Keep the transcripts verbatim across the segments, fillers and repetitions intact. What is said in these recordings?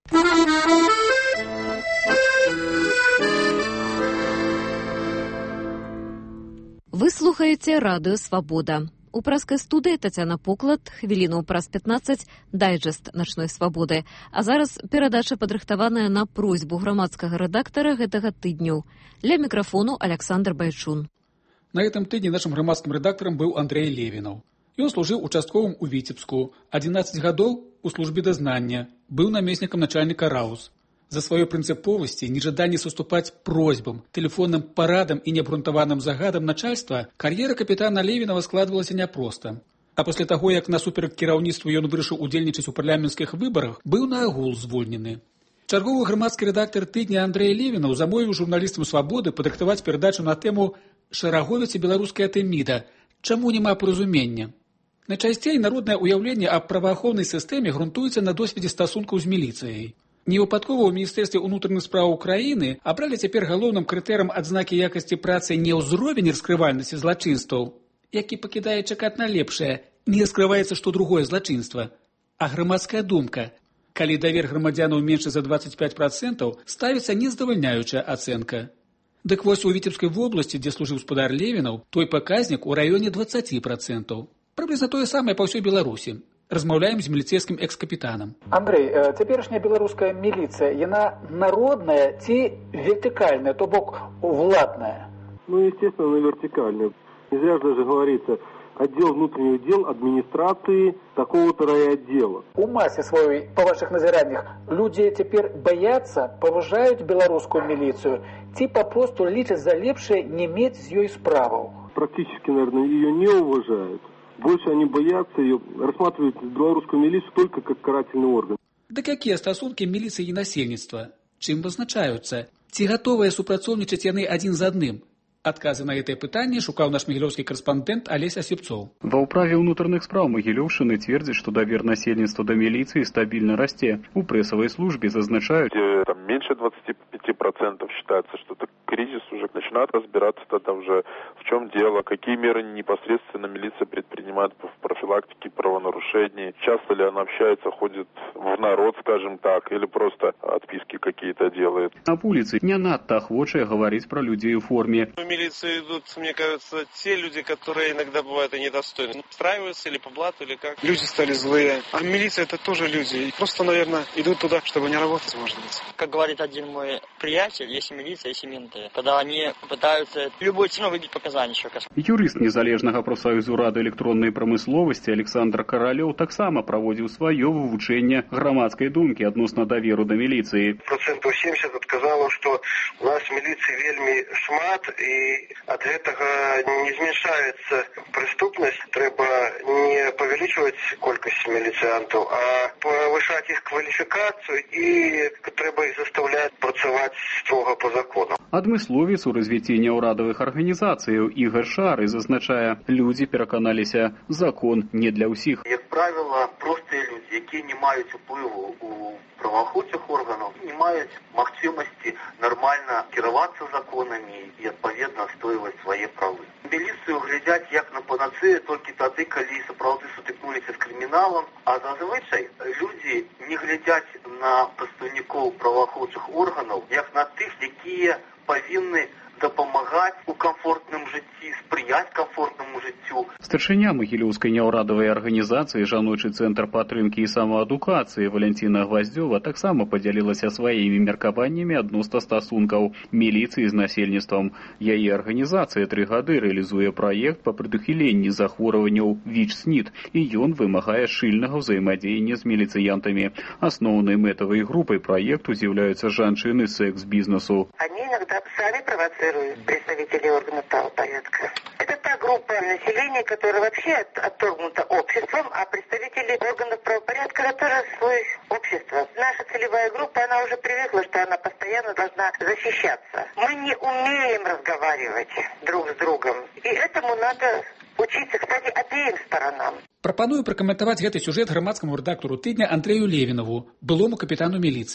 Вы слухаеце радыё «Свабода». У праскай студыі Тацяна Поклад, хвіліну праз пятнаццаць, дайджэст начной свабоды. А зараз перадача падрыхтаваная на просьбу грамадскага рэдактара гэтага тыдню. Ля мікрафону Александр Байчун. На гэтым тыдні нашым грамадскім рэдактарам быў Андрэй Левінаў. Ён служыў участковым у Віцебску, адзінаццаць гадоў у службе дазнання, быў намеснікам начальніка РАУС. За сваёй прынцыповасці, нежаданне саступаць просьбам, тэлефонным парадам і неабгрунтаваным загадам начальства, кар'ера капітана Левінава складвалася няпроста. А пасля таго, як насуперак кіраўніцтву ён вырашыў удзельнічаць у парламенцкіх выбарах, быў наогул звольнены. Чарговы грамадскі рэдактар тыдня Андрэй Левінаў замовіў журналістам «Свабоды» падрыхтаваць перадачу на тэму «Шараговіца беларуская Тэміда. Чаму няма паразумення?». Найчасцей народнае ўяўленне аб праваахоўнай сістэме грунтуецца на досведзе стасункаў з міліцыяй. Невыпадкова ў Міністэрстве ўнутраных спраў Украіны абралі цяпер галоўным крытэрам адзнакі якасці працы не ўзровень раскрывальнасці злачынстваў, які пакідае чакаць на лепшае, не раскрываецца што другое злачынства, а грамадская думка. Калі давер грамадзянаў менш за дваццаць пяць працэнтаў, ставіцца нездавальняючая ацэнка. Дык вось у Віцебскай вобласці, дзе служыў спадар Левінаў, той паказнік у раёне дваццаць працэнтаў. Прыблізна тое самае па ўсёй Беларусі. Размаўляем з міліцейскім экс-капітанам. Андрэй, цяперашняя беларуская міліцыя, яна народная ці вертикальная, то бок владная? Ну, естественно, вертикальная. Не зря же даже говорится, отдел внутренних дел администрации такого-то райотдела. У массе своей, по ваших назираннях, люди теперь боятся, поважают белорусскую милицию, ці попросту лічаць за лепшее не иметь с ее справу? Практически, наверное, ее не уважают. Больше они боятся ее, рассматривают белорусскую милицию только как карательный орган. Да какие стасунки милиции и насельніцтва? Чым вызначаюцца? Ці гатовыя супрацоўнічаць яны адзін з адным? Адказы на гэтае пытанне шукаў наш магілёўскі карэспандэнт Алесь Асіпцоў. Ва ўправе ўнутраных спраў Магілёўшчыны цвердзяць, што давер насельніцтва да міліцыі стабільна расце. У прэсавай службе зазначаюць, там меньше двадцати пяти процентов считается, что это кризис, уже начинают разбираться тогда уже в чем дело, какие меры непосредственно милиция предпринимает в профилактике правонарушений, часто ли она общается, ходит в народ, скажем так, или просто отписки какие-то делает. На улице не надто охвочая говорить про людей в форме. В милицию идут, мне кажется, те люди, которые иногда бывают и недостойны. Устраиваются или по блату, или как. Люди стали злые. А милиция это тоже люди. И просто, наверное, идут туда, чтобы не работать, может быть. Как говорит один мой приятель, есть и милиция, есть и менты. Когда они пытаются любой ценой выбить показания. Юрыст незалежнага профсаюзу рады электроннай прамысловасці Александр Каралёў таксама праводзіў сваё вывучэнне грамадскай думкі адносна даверу да міліцыі. Процентаў семьдесят адказала, што у нас міліцыі вельмі шмат і ад гэтага не зменшаецца преступнасць. Трэба не павялічваць колькасць міліцыянтаў, а павышаць іх кваліфікацыю і трэба іх заставляць працаваць строга па закону. Адмысловец у развіцці няўрадавых арганізацыяў Ігор Шары зазначае, людзі пераканаліся, закон не для ўсіх. Як правіла, простыя людзі, якія не маюць уплыву у праваахоўных органаў, не маюць магчымасці нармальна кіравацца законамі і адпаведна адстойваць свае правы. Міліцыю глядзяць як на панацею толькі тады, калі сапраўды сутыкнуліся з крыміналам, а зазвычай людзі не глядзяць на прадстаўнікоў праваахоўных органаў як на тых, якія павінны дапамагаць у камфортным жыцці, спрыяць камфортнаму жыццю. Старшыня Магілёўскай няўрадавай арганізацыі «Жаночы цэнтр падтрымкі і самаадукацыі» Валянціна Гваздзёва таксама падзялілася сваімі меркаваннямі адносна стасункаў міліцыі з насельніцтвам. Яе арганізацыя тры гады рэалізуе праект па прадухіленні захворванняў ВІЧ-СНІД, і ён вымагае шчыльнага ўзаемадзеяння з міліцыянтамі. Асноўнай мэтавай групай праекту з'яўляюцца жанчыны секс-бізнесу. Они иногда сами провоцируют представителей органов правопорядка. Это та группа населения, которая вообще отторгнута обществом, а представители органов правопорядка, которые свой общество. Наша целевая группа, она уже привыкла, что она постоянно должна защищаться. Мы не умеем разговаривать друг с другом, и этому надо учиться, кстати, обеим сторонам. Прапаную пракаментаваць гэты сюжэт грамадскаму рэдактару тыдня Андрэю Левінаву, былому капітану міліцыі.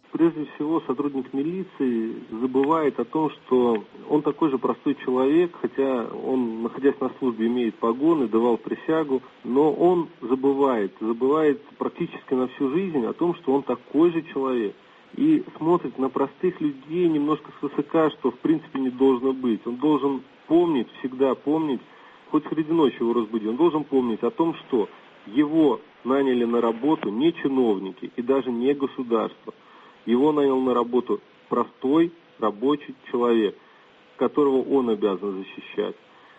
Прежде всего, сотрудник милиции забывает о том, что он такой же простой человек, хотя он, находясь на службе, имеет погоны, давал присягу, но он забывает, забывает практически на всю жизнь о том, что он такой же человек. И смотрит на простых людей немножко свысока, что в принципе не должно быть. Он должен помнить, всегда помнить, хоть среди ночи его разбуди, он должен помнить о том, что его наняли на работу не чиновники и даже не государство. Его нанял на работу простой рабочий человек, которого он обязан защищать.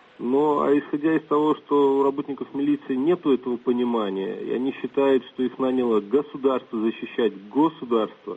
Но, а исходя из того, что у работников милиции нет этого понимания, и они считают, что их наняло государство защищать государство,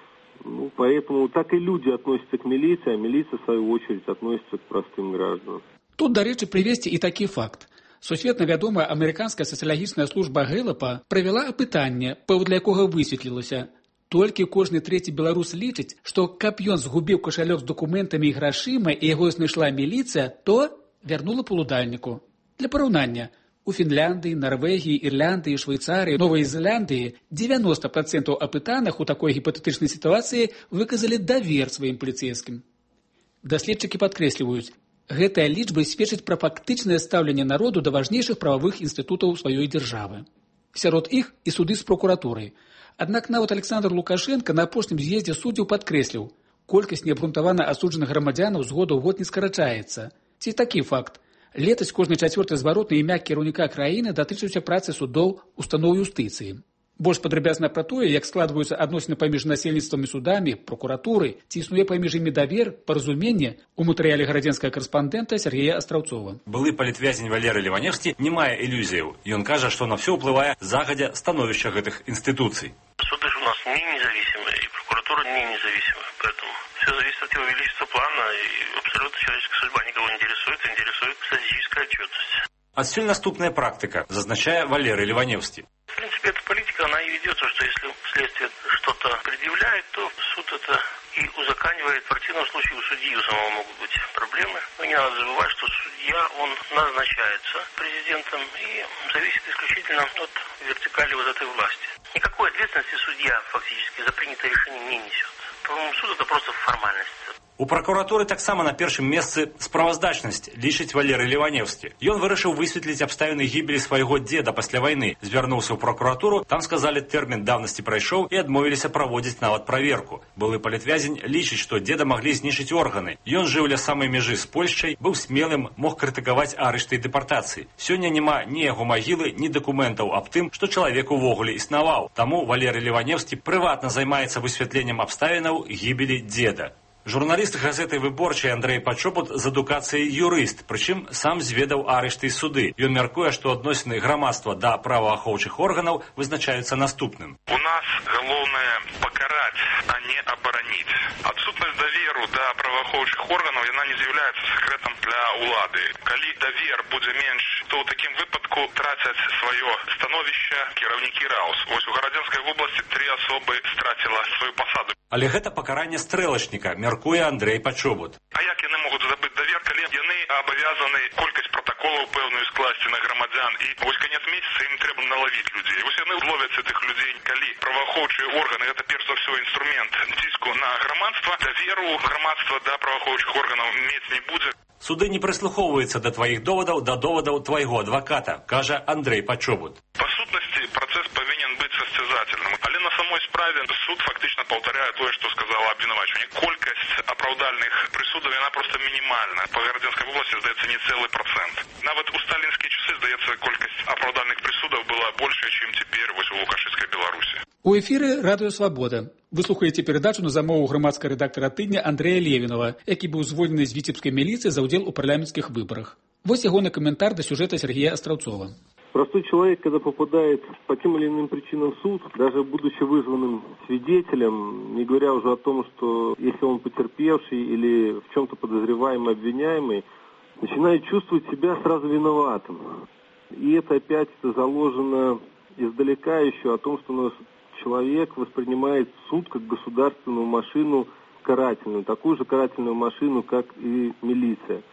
ну, поэтому так и люди относятся к милиции, а милиция, в свою очередь, относится к простым гражданам. Тут, до речі, привести і такі факт. Сусветна вядомая амерыканская сацыялагічная служба Гэлапа правяла апытанне, паводле якога высветлілася. Толькі кожны трэці беларус лічыць, што каб ён згубіў кашалёк з дакументамі і грашыма і яго знайшла міліцыя, то вярнула палудальніку. Для параўнання, у Фінляндыі, Нарвегіі, Ірландыі, Швейцарыі, Новай Зеландыі дзевяноста працэнтаў апытаных у такой гіпатэтычнай сітуацыі выказалі давер сваім паліцэйскім. Даследчыкі падкрэсліваюць, гэтая лічба сведчыць пра фактычнае стаўленне народу да важнейшых прававых інстытутаў сваёй дзяржавы. Сярод іх і суды з прокуратурай. Аднак нават Александр Лукашенко на апошнім з'ездзе суддзяў падкрэсліў, колькасць неабгрунтавана асуджаных грамадзянаў з года ў год не скарачаецца. Ці такі факт. Летась кожны чацвёрты зваротны імя кіраўніка краіны датычыўся працы судоў устаноў юстыцыі. Больш падрабязна пра тое, як складваюцца адносіны паміж насельніцтвам і судамі, прокуратурай, ці існуе паміж імі давер, паразуменне у матэрыяле гарадзенскага карэспандэнта Сергея Астраўцова. Былы палітвязень Валерый Леваневскі не мае ілюзіяў. Ён кажа, што на ўсё ўплывае загадзя становішча гэтых інстытуцый. Суды же у нас не независимые, и прокуратура не независимая, поэтому все зависит от его величества плана, и абсолютно человеческая судьба никого не интересует, интересует статистическая отчетность. Адсюль наступная практика, зазначае Валерый Леваневскі. В принципе, эта политика, она и ведется, что если следствие что-то предъявляет, то суд это и узаконивает. В противном случае у судьи у самого могут быть проблемы. Но не надо забывать, что судья, он назначается президентом и зависит исключительно от вертикали вот этой власти. Никакой ответственности судья фактически за принятое решение не несет. По-моему, суд это просто формальность. У прокуратуры таксама на першым месцы справаздачнасць, лічыць Валерый Леваневскі. Ён вырашыў высветліць абставіны гібелі свайго дзеда пасля вайны. Звярнуўся ў прокуратуру, там сказалі, тэрмін даўнасці прайшоў і адмовіліся праводзіць нават праверку. Былы палітвязень лічыць, што дзеда маглі знішчыць органы. Ён жыў ля самай мяжы з Польшчай, быў смелым, мог крытыкаваць арышты і дэпартацыі. Сёння няма ні яго магілы, ні дакументаў аб тым, што чалавек увогуле існаваў. Таму Валерый Леваневскі прыватна займаецца высвятленнем абставінаў гібелі дзеда. Журналіст газеты «Выборчай» Андрей Пачобут з адукацыяй юрыст, прычым сам зведаў арышты і суды. Ён мяркуе, што адносіны грамадства да праваахоўчых органаў вызначаюцца наступным. У нас галоўнае пакараць, а не абараніць. Адсутнасць даверу да праваахоўчых органаў, яна не з'яўляецца сакрэтам для ўлады. Калі давер будзе менш, то ў такім выпадку трацяць сваё становішча кіраўнікі РАУС. Вось у Гарадзенскай вобласці тры асобы страціла сваю пасаду. Але гэта пакаранне стрэлачніка, мяркуе Андрей Пачобут. А як яны могуць забыць давер, калі яны абавязаны колькасць пратаколаў пэўную скласці на грамадзян, і вось канец месяца ім трэба налавіць людзей. Вось яны ловяць гэтых людзей, калі праваахоўчыя органы, гэта перш за ўсё інструмент ціску на грамадства, даверу грамадства да праваахоўчых органаў мець не будзе. Суды не прыслухоўваюцца да тваіх довадаў, да довадаў твайго адваката, кажа Андрей Пачобут. Па сутнасці, працэс павінен быць сасцязательным, але на самой справе суд фактычна паўтаряе тое, што сказала абвінавачванне. Колькасць апраўдальных прысудаў, яна проста мінімальна. Па Гарадзенскай вобласці, здаецца, не цэлы працэнт. Нават у сталінскія часы, здаецца, колькасць апраўдальных прысудаў была большая, чым цяпер вось у лукашыцкай Беларусі. У эфіры Радыё Свабода. Вы слухаеце перадачу на замову грамадскага рэдактара тыдня Андрэя Левінава, які быў звольнены з віцебскай міліцыі за ўдзел у парламенцкіх выбарах. Вось ягоны каментар да сюжета Сергея Астраўцова. Простой человек, когда попадает по тем или иным причинам в суд, даже будучи вызванным свидетелем, не говоря уже о том, что если он потерпевший или в чем-то подозреваемый, обвиняемый, начинает чувствовать себя сразу виноватым. И это опять заложено издалека еще о том, что у нас человек воспринимает суд как государственную машину карательную, такую же карательную машину, как и милиция.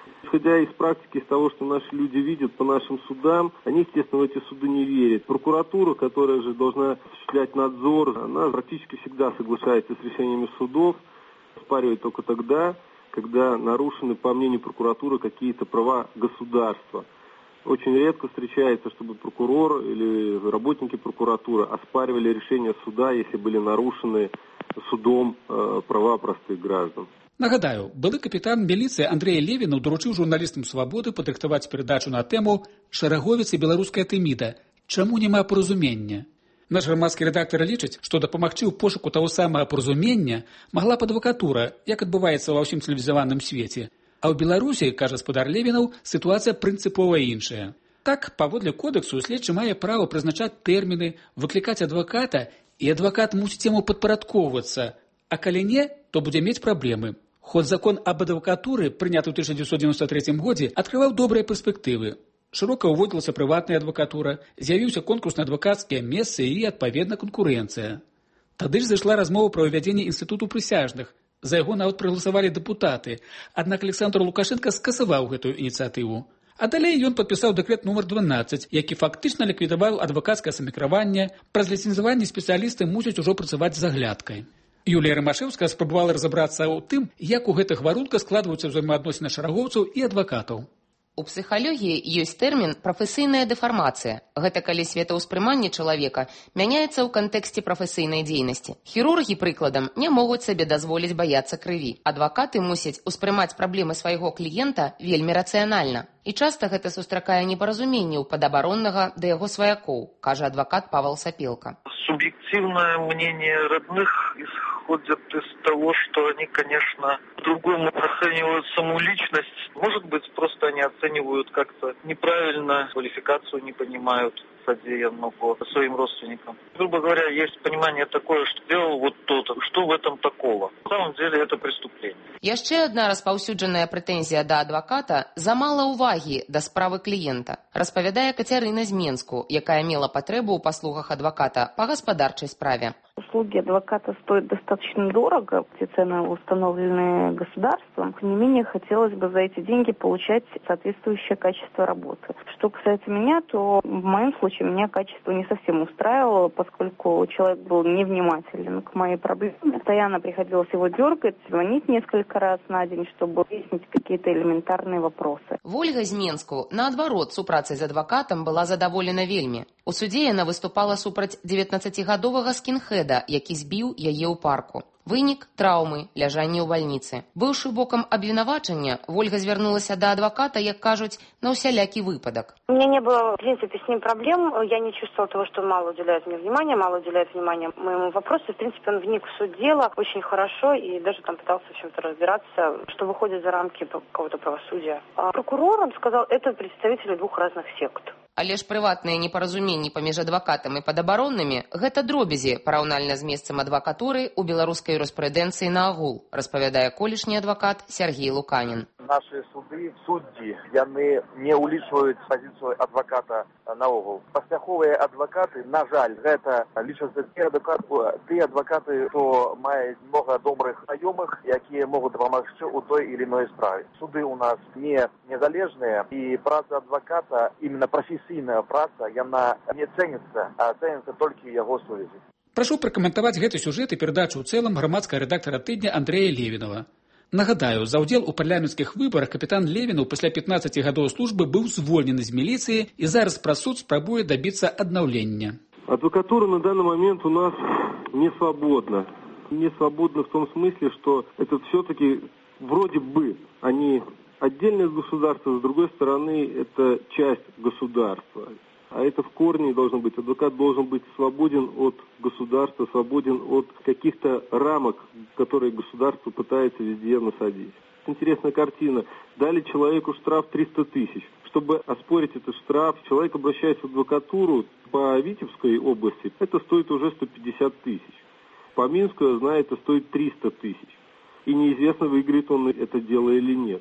Исходя из практики, из того, что наши люди видят по нашим судам, они, естественно, в эти суды не верят. Прокуратура, которая же должна осуществлять надзор, она практически всегда соглашается с решениями судов, оспаривает только тогда, когда нарушены, по мнению прокуратуры, какие-то права государства. Очень редко встречается, чтобы прокурор или работники прокуратуры оспаривали решения суда, если были нарушены судом э, права простых граждан. Нагадаю, былы капітан міліцыі Андрэй Левінаў даручыў журналістам «Свабоды» падрыхтаваць перадачу на тэму «Шараговіца беларуская тэміда. Чаму няма паразумення?». Наш грамадскі рэдактар лічыць, што дапамагчы ў пошуку таго самага паразумення магла б адвакатура, як адбываецца ва ўсім цывілізаваным свеце. А ў Беларусі, кажа спадар Левінаў, сітуацыя прынцыпова іншая. Так, паводле кодэксу, следчы мае права прызначаць тэрміны, выклікаць адваката, і адвакат мусіць яму падпарадкоўвацца, а калі не, то будзе мець праблемы. Хоць закон аб адвакатуры, прыняты ў тысяча дзевяцьсот дзевяносто третьем годзе, адкрываў добрыя перспектывы. Шырока ўводзілася прыватная адвакатура, з'явіўся конкурс на адвакацкія месцы і, адпаведна, канкурэнцыя. Тады ж зайшла размова пра ўвядзенне інстытуту прысяжных. За яго нават прагаласавалі дэпутаты. Аднак Александр Лукашенко скасаваў гэтую ініцыятыву. А далей ён падпісаў дэкрэт нумар дванаццаць, які фактычна ліквідаваў адвакацкае самакіраванне. Праз ліцэнзаванне спецыялісты мусяць ужо працаваць з аглядкай. Юлія Рамашэўская спрабавала разабрацца ў тым, як у гэтых варунках складваюцца ўзаемаадносіны шарагоўцаў і адвакатаў. У псіхалогіі ёсць тэрмін «прафесійная дэфармацыя». Гэта калі светаўспрыманне чалавека мяняецца ў кантэксце прафесійнай дзейнасці. Хірургі, прыкладам, не могуць сабе дазволіць баяцца крыві. Адвакаты мусяць успрымаць праблемы свайго кліента вельмі рацыянальна. І часта гэта сустракае непаразуменне ў падабароннага да яго сваякоў, кажа адвакат Павел Сапелка. Субъективное мнение родных исходит из того, что они, конечно, по-другому оценивают саму личность. Может быть, просто они оценивают как-то неправильно, квалификацию не понимают содеянного своим родственникам. Грубо говоря, есть понимание такое, что делал вот тот, что в этом такого. На самом деле это преступление. Яшчэ адна распаўсюджаная прэтэнзія да адваката – замала ўвагі да справы кліента, распавядае Кацярына з Менску, якая мела патрэбу ў паслугах адваката па гаспадарчай справе. Услуги адвоката стоят достаточно дорого, эти цены установлены государством. Тем не менее, хотелось бы за эти деньги получать соответствующее качество работы. Что касается меня, то в моем случае меня качество не совсем устраивало, поскольку человек был невнимателен к моей проблеме. Постоянно приходилось его дергать, звонить несколько раз на день, чтобы выяснить какие-то элементарные вопросы. Вольга з Менску, наадварот, супрацай з адвакатам была задаволена вельмі. У судзе яна выступала супраць дзевятнаццацігадовага скінхеда, які збіў яе ў парку. Вынік – траўмы, ляжанне ў бальніцы. Быўшы бокам абвінавачання, Вольга звярнулася да адваката, як кажуць, на ўсялякі выпадак. У меня не было, в принципе, с ним проблем. Я не чувствовала того, что он мало уделяет мне внимания, мало уделяет внимания моему вопросу. В принципе, он вник в суть дела очень хорошо и даже там пытался в чем-то разбираться, что выходит за рамки какого-то правосудия. А прокурор, он сказал, это представители двух разных сект. Але ж прыватныя непаразуменні паміж адвакатам і падабароннымі – гэта дробязі параўнальна з месцам адвакатуры ў беларускай юрыспрудэнцыі наагул, распавядае колішні адвакат Сергей Луканін. Наши суды, суддзі, яны не ўлічваюць пазіцыю адваката наогул. Паспяховыя адвакаты, на жаль, гэта лічацца ті адвакаты, ті адвакаты, хто маюць много добрых знаёмых, якія могуць дапамагчы ў той или иной справе. Суды у нас не незалежныя, і праца адваката, именно професійная праца, яна не цэніцца, а цэніцца толькі яго сувязі. Прашу пракаментаваць гэты сюжэт і перадачу ў цэлым грамадскага рэдактара тыдня Андрэя Левінава. Нагадаю, за ўдзел у парламенцкіх выбарах капітан Левінаў пасля пятнаццати гадоў службы быў звольнены з міліцыі і зараз праз суд спрабуе добиться аднаўлення. Адвокатура на данный момент у нас не свободна. Не свободна в том смысле, что это все-таки вроде бы они отдельное государство, с другой стороны это часть государства. А это в корне должно быть. Адвокат должен быть свободен от государства, свободен от каких-то рамок, которые государство пытается везде насадить. Интересная картина. Дали человеку штраф триста тысяч. Чтобы оспорить этот штраф, человек обращается в адвокатуру по Витебской области. Это стоит уже сто пятьдесят тысяч. По Минску, я знаю, это стоит триста тысяч. И неизвестно, выиграет он это дело или нет.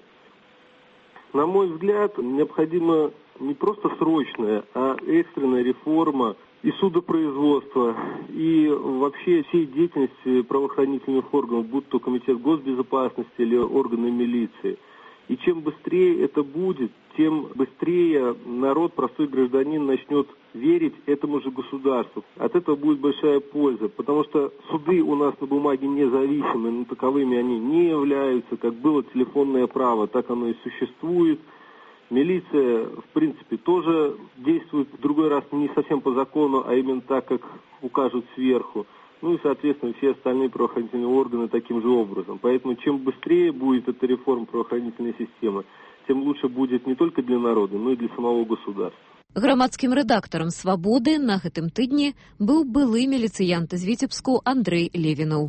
На мой взгляд, необходима не просто срочная, а экстренная реформа и судопроизводства, и вообще всей деятельности правоохранительных органов, будь то Комитет госбезопасности или органы милиции. И чем быстрее это будет, тем быстрее народ, простой гражданин, начнет верить этому же государству. От этого будет большая польза, потому что суды у нас на бумаге независимы, но таковыми они не являются. Как было телефонное право, так оно и существует. Милиция, в принципе, тоже действует в другой раз не совсем по закону, а именно так, как укажут сверху. Ну и, соответственно, все остальные правоохранительные органы таким же образом. Поэтому чем быстрее будет эта реформа правоохранительной системы, тем лучше будет не только для народа, но и для самого государства. Грамадскім рэдактарам «Свабоды» на гэтым тыдні быў былы міліцыянт з Віцебску Андрэй Левінаў.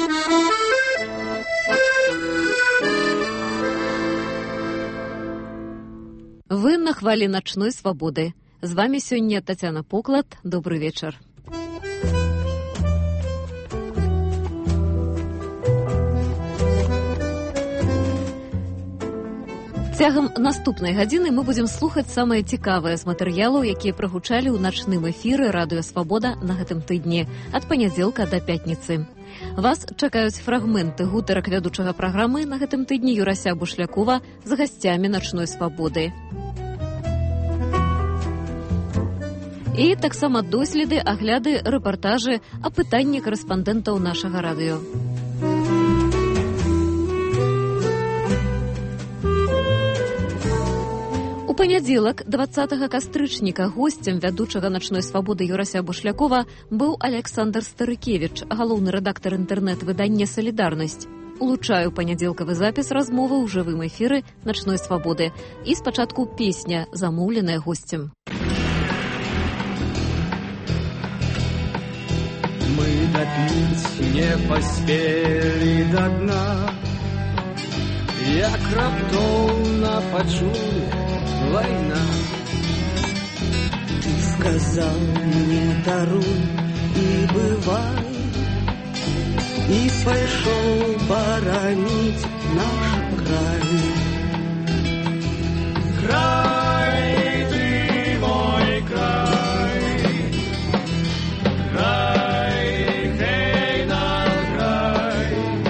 Вы на хвалі начной свабоды. З вами сёння Тацяна Поклад. Добрый вечар. Цягам наступнай гадзіны мы будзем слухаць самае цікавае з матэрыялаў, якія прагучалі ў начным эфіры радыё «Свабода» на гэтым тыдні, ад панядзелка да пятніцы. Вас чакаюць фрагменты гутарак вядучага праграмы на гэтым тыдні Юрася Бушлякова з гасцямі начной свабоды. І таксама доследы, агляды, рэпартажы, апытанні карэспандэнтаў нашага радыё. У панядзелак, дваццатага кастрычніка, госцем вядучага начной свабоды Юрася Бушлякова быў Александр Старыкевіч, галоўны рэдактар інтэрнэт-выдання «Салідарнасць». Улучаю панядзелкавы запіс размовы ў жывым эфіры начной свабоды. І спачатку песня, замоўленая госцем. Мы допить не паспелі да дна, як раптоўна пачулі война. Ты сказал мне даруй и бывай, и пошел боронить наш край. Край, ты мой край, край, хей наш край,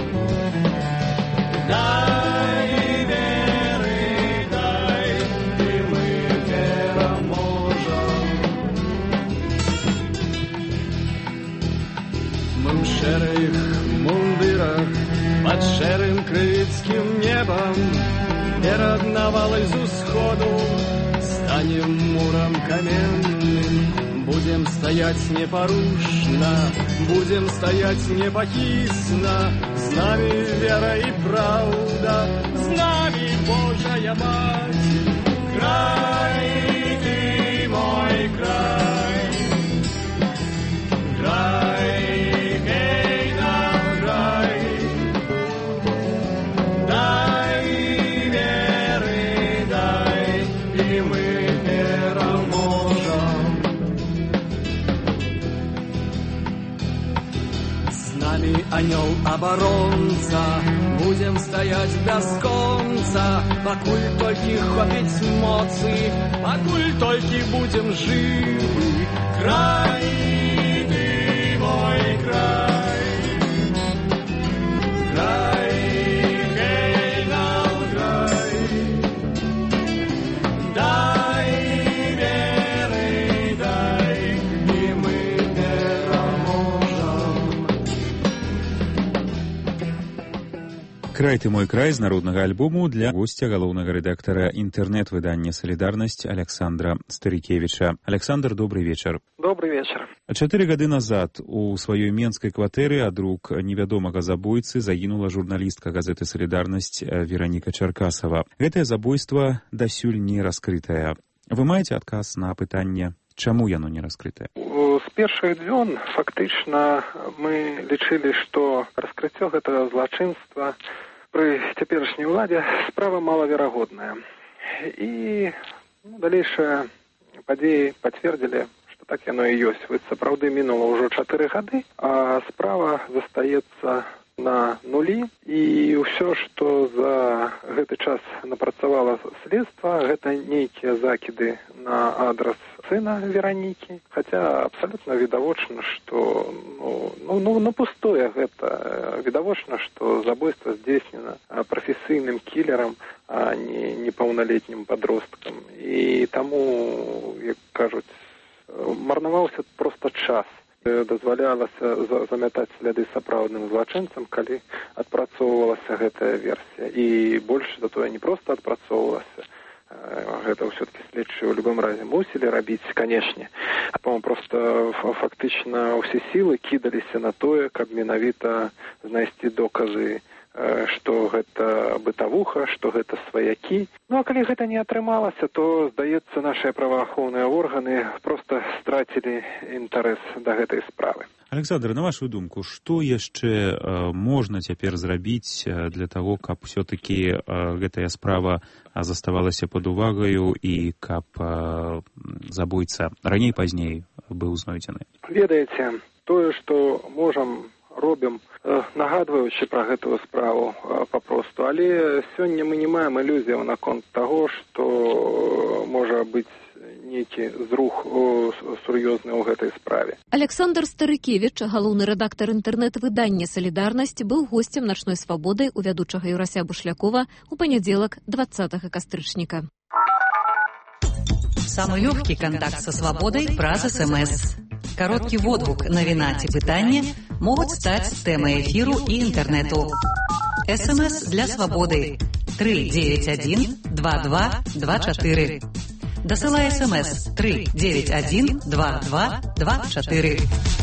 дай веры, дай, и мы переможем. Мы в шэрых мундырах под шэрым крыцкім небом перад навалай з усходу станем муром каменным. Будем стоять непорушно, будем стоять непохисно. С нами вера и правда, с нами Божья Мать. Край, ты мой край, край, гей нам край, дай веры, дай, и мы переможем. С нами анёл-оборонца, будем стоять без конца, покуль толькі хопіць моцы, покуль толькі будем живы. Край, ты мой край, край, гей нам край, дай веры, дай, и мы переможем. «Край ты мой край» з народнага альбому для гостя галоўнага рэдактара інтэрнэт-выдання «Салідарнасць» Александра Старыкевіча. Александр, добрый вечар. Добрый вечар. Чатыры гады назад у сваёй менскай кватэры ад рук невядомага забойцы загінула журналістка газеты «Салідарнасць» Вераніка Чаркасава. Гэтае забойства дасюль не раскрытае. Вы маеце адказ на пытанне, чаму яно не раскрытае? З першых дзён фактычна мы лічылі, што раскрыццё гэтага злачынства пры цяперашняй уладзе справа малаверагодная. І ну, далейшыя падзеі пацвердзілі, што так яно і ёсць. Вы сапраўды мінула ўжо чатыры гады, а справа застаецца на нулі, і ўсё, што за гэты час напрацавала следства, гэта нейкія закіды на адрас сына Веронікі, хаця абсалютна відавочна, што ну, ну, ну, ну пустое гэта. Відавочна, што забойства здзейснена прафесійным кілерам, а не непаўналетнім подросткам. І таму, як кажуць, марнаваўся проста час. Дазвалялася замятаць сляды сапраўдным злачынцам, калі адпрацоўвалася гэтая версія. І больш за тое не проста адпрацоўвалася. Гэта ўсё-таки следчыя ў любым разе мусілі рабіць, канешне. По-моему, просто фактычна ўсе сілы кідаліся на тое, каб менавіта знайсці доказы, што гэта бытавуха, што гэта сваякі. Ну, а калі гэта не атрымалася, то, здаецца, нашыя праваахоўныя органы проста страцілі інтарэс да гэтай справы. Александр, на вашу думку, што яшчэ э, можна цяпер зрабіць для таго, каб усё-таки э, гэтая справа заставалася пад увагаю і каб э, забойца раней-пазней быў знойдзены? Ведаеце, тое, што можам, робім, нагадваючы пра гэтую справу папросту, але сёння мы не маем ілюзіяў наконт таго, што можа быць нейкі зрух сур'ёзны ў гэтай справе. Александр Старыкевіч, галоўны рэдактар інтэрнэт-выдання «Салідарнасць», быў госцем «Начной свабоды» у вядучага Юрася Бушлякова у панядзелак двадцатага кастрычніка. Самый легкий контакт со свободой праз СМС. Короткий водгук, навіна ці пытанне могуць стаць тэмай эфіру і інтэрнэту. СМС для свабоды три девять один два два два четыре. Дасылай СМС три девять один два два два четыре.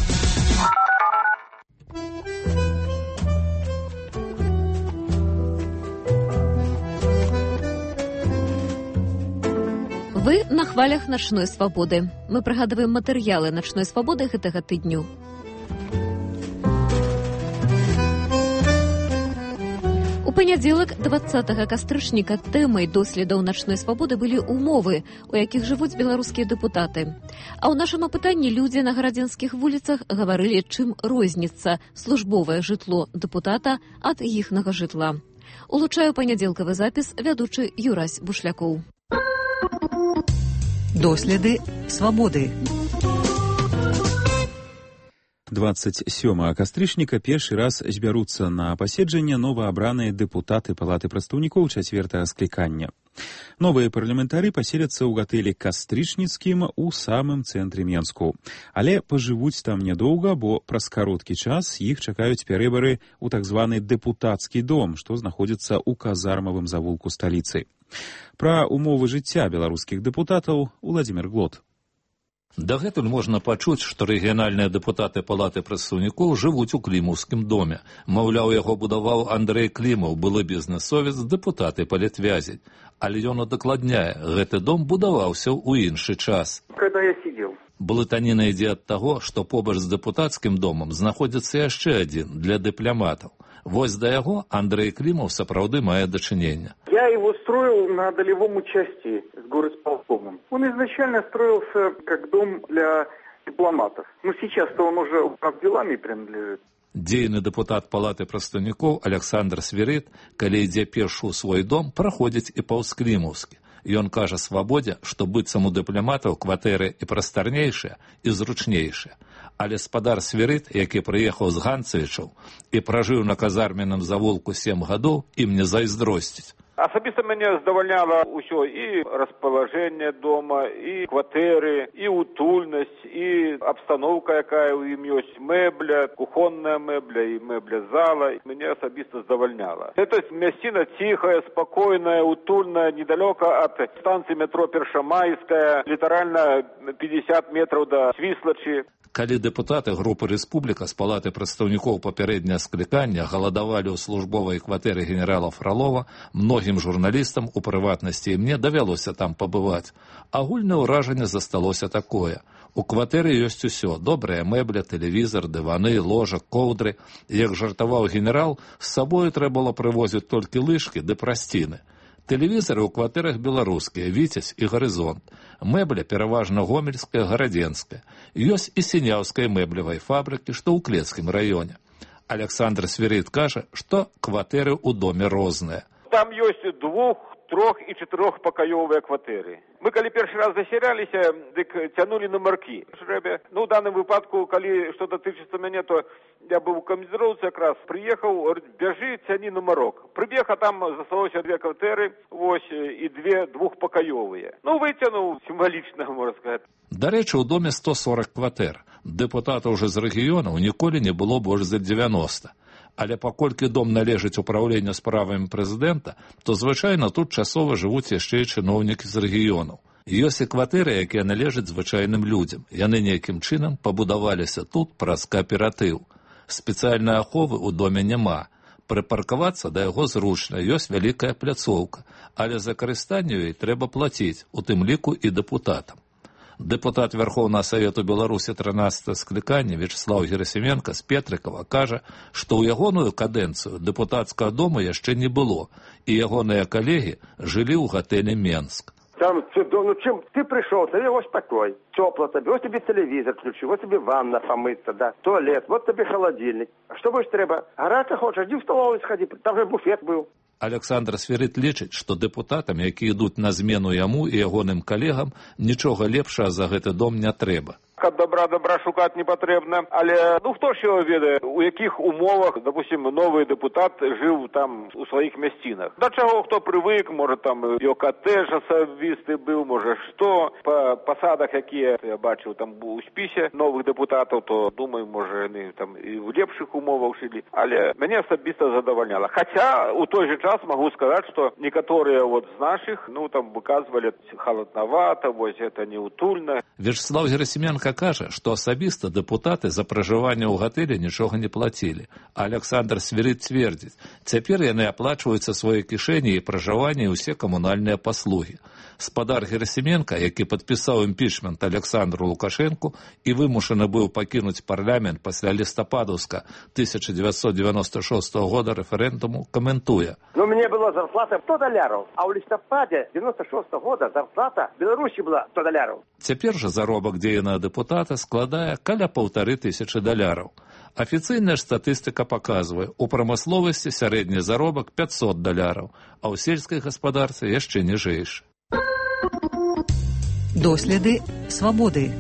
Вы на хвалях «Начной свабоды». Мы прыгадваем матэрыялы «Начной свабоды» гэтага тыдню. У панядзелак двадцатага кастрычніка тэмай доследаў «Начной свабоды» былі умовы, у якіх жывуць беларускія дэпутаты. А ў нашым апытанні людзі на гарадзенскіх вуліцах гаварылі, чым розніцца службовае жытло дэпутата ад іхнага жытла. Улучаю панядзелкавы запіс вядучы Юрась Бушлякоў. Доследы свабоды. двадцать сёмага кастрычніка першы раз збяруцца на паседжанне новаабраныя дэпутаты Палаты прадстаўнікоў чацвёртага склікання. Новыя парламентары паселяцца ў гатэлі «Кастрычніцкім» у самым цэнтры Менску. Але пажывуць там нядоўга, бо праз кароткі час іх чакаюць перавыбары ў так званы дэпутацкі дом, што знаходзіцца ў казармавым завулку сталіцы. Пра умовы жыцця беларускіх дэпутатаў Уладзімір Глот. Дагэтуль можна пачуць, што рэгіянальныя дэпутаты Палаты прадстаўнікоў жывуць у клімаўскім доме. Маўляў, яго будаваў Андрэй Клімаў, былы бізнесовец, дэпутаты палітвязень. Але ён удакладняе, гэты дом будаваўся ў іншы час. Когда я сидел. Блытаніна ідзе ад таго, што побач з дэпутацкім домам знаходзіцца яшчэ адзін для дыпламатаў. Вось да яго Андрэй Клімаў сапраўды мае дачынення. Я его строил на долевом участии с горосполкомом. Он изначально строился как дом для дипломатов. Но сейчас-то он уже управделами принадлежит. Дзейны дэпутат Палаты прадстаўнікоў Александр Свірыт, калі ідзе першы ў свой дом, праходзіць і паўз Клімаўскі. Ён кажа свабодзе, што быццам у дыпламатаў кватэры і прастарнейшыя, і зручнейшыя. Але спадар Свірыт, які прыехаў з Ганцевічаў і пражыў на казарменным завулку сем гадоў, ім не зайздросціць. Асабіста мяне здавальняла ўсё, і распалажэнне дома, і кватэры, і утульнасць, і абстаноўка, якая ў ім ёсць, мэбля, кухонная мэбля і мэбля зала, мяне асабіста здавальняла. Гэта мясціна ціхая, спакойная, утульная, недалёка ад станцыі метро Першамайская, літаральна пятьдесят метраў да Свіслачы. Калі дэпутаты групы «Рэспубліка» з Палаты прадстаўнікоў папярэдняе склікання галадавалі ў службовай кватэры генерала Фролова, многім журналістам, у прыватнасці і мне, давялося там пабываць. Агульнае ўражанне засталося такое. У кватэры ёсць усё. Добрая мэбля, тэлевізар, дываны, ложак, коўдры. Як жартаваў генерал, з сабою трэба было прывозіць толькі лыжкі ды прасціны. Тэлевізары ў кватэрах беларускія, «Віцязь» і «Гарызонт». Мэбля пераважна гомельская, гарадзенская. Ёсць і сіняўская мэблевай фабрыкі, што ў Клецкім раёне. Александр Свірыт кажа, што кватэры ў доме розныя. Там ёсць двух, трох- і чатырохпакаёвыя кватэры. Мы калі першы раз засяляліся, дык цянулі нумаркі. Ну, в данном выпадку, калі што датычыцца мяне, то я быў у камандзіроўцы якраз, прыехаў, говорит, бяжы, цяні нумарок. Прыбег, а там засталося две кватэры, вось, і две двухпакаёвыя. Ну, выцянуў сімвалічна, можна сказаць. Дарэчы, у доме сто сорок кватэр. Дэпутатаў уже з рэгіёнаў ніколі не было больш за дзевяноста. Але паколькі дом належыць управленню справамі прэзідэнта, то звычайна тут часова жывуць яшчэ і чыноўнікі з рэгіёнаў. Ёсць і кватэры, якія належаць звычайным людзям. Яны нейкім чынам пабудаваліся тут праз кааператыў. Спецыяльнай аховы ў доме няма. Прыпаркавацца да яго зручна, ёсць вялікая пляцоўка, але за карыстанне ёй трэба плаціць, у тым ліку і дэпутатам. Дэпутат Верховного Совету Беларусі трынаццатага склікання Вячеслав Герасименко з Петрыкова кажа, што ў ягоную кадэнцыю дэпутацкага дома яшчэ не было, і ягоныя калегі жылі ў гатэлі «Менск». Там цудовно, чим ти прийшов, тобі ось покой, тепло тобі, ось тобі телевізор включив, ось тобі ванна помиться, да, туалет, ось тобі холодильник. А що будеш треба? Гарати хочеш, іди в столову сходи, там же буфет був. Александр Свірит лічыць, што дэпутатам, які ідуць на змену яму і ягоным калегам, нічога лепшага за гэты дом не трэба. Ад добра добра шукаць не патрэбна, але ну хто ж його ведае, у якіх умовах, допустим, новый дэпутат жыў там у сваіх мясцінах. Да чаго хто прывык, можа там його катэж асабісты быў, можа што, па пасадах, якія я бачыў там у спісе новых дэпутатаў, то думаю, можа яны там і ў лепшых умовах жылі, але мяне асабіста задавальняла. Хаця у той же час магу сказаць, што некаторыя вот з нашых, ну там выказвалі халаднавата, вось гэта неутульна. Вячеслав Герасименко кажа, што асабіста дэпутаты за пражыванне ў гатэлі нічога не плацілі. А Александр Свірит цвердзіць, цяпер яны аплачваюцца свае кішэні і пражыванне і ўсе камунальныя паслугі. Спадар Герасименко, які падпісаў імпічмент Александру Лукашэнку і вымушаны быў пакінуць парламент пасля лістападаўска тысяча дзевяцьсот дзевяноста шостага года рэферэндуму, каментуе. Ну, мне была зарплата сто доляраў, а ў лістападзе дзевяноста шостага года зарплата в Беларусі была сто доляраў. Цяпер жа заробак дзеянага дэпутата складае каля паўтары тысячы даляраў. Афіцыйная ж статыстыка паказвае, у прамысловасці сярэдні заробак пятьсот даляраў, а ў сельскай гаспадарцы яшчэ ніжэйшы. Доследы свабоды.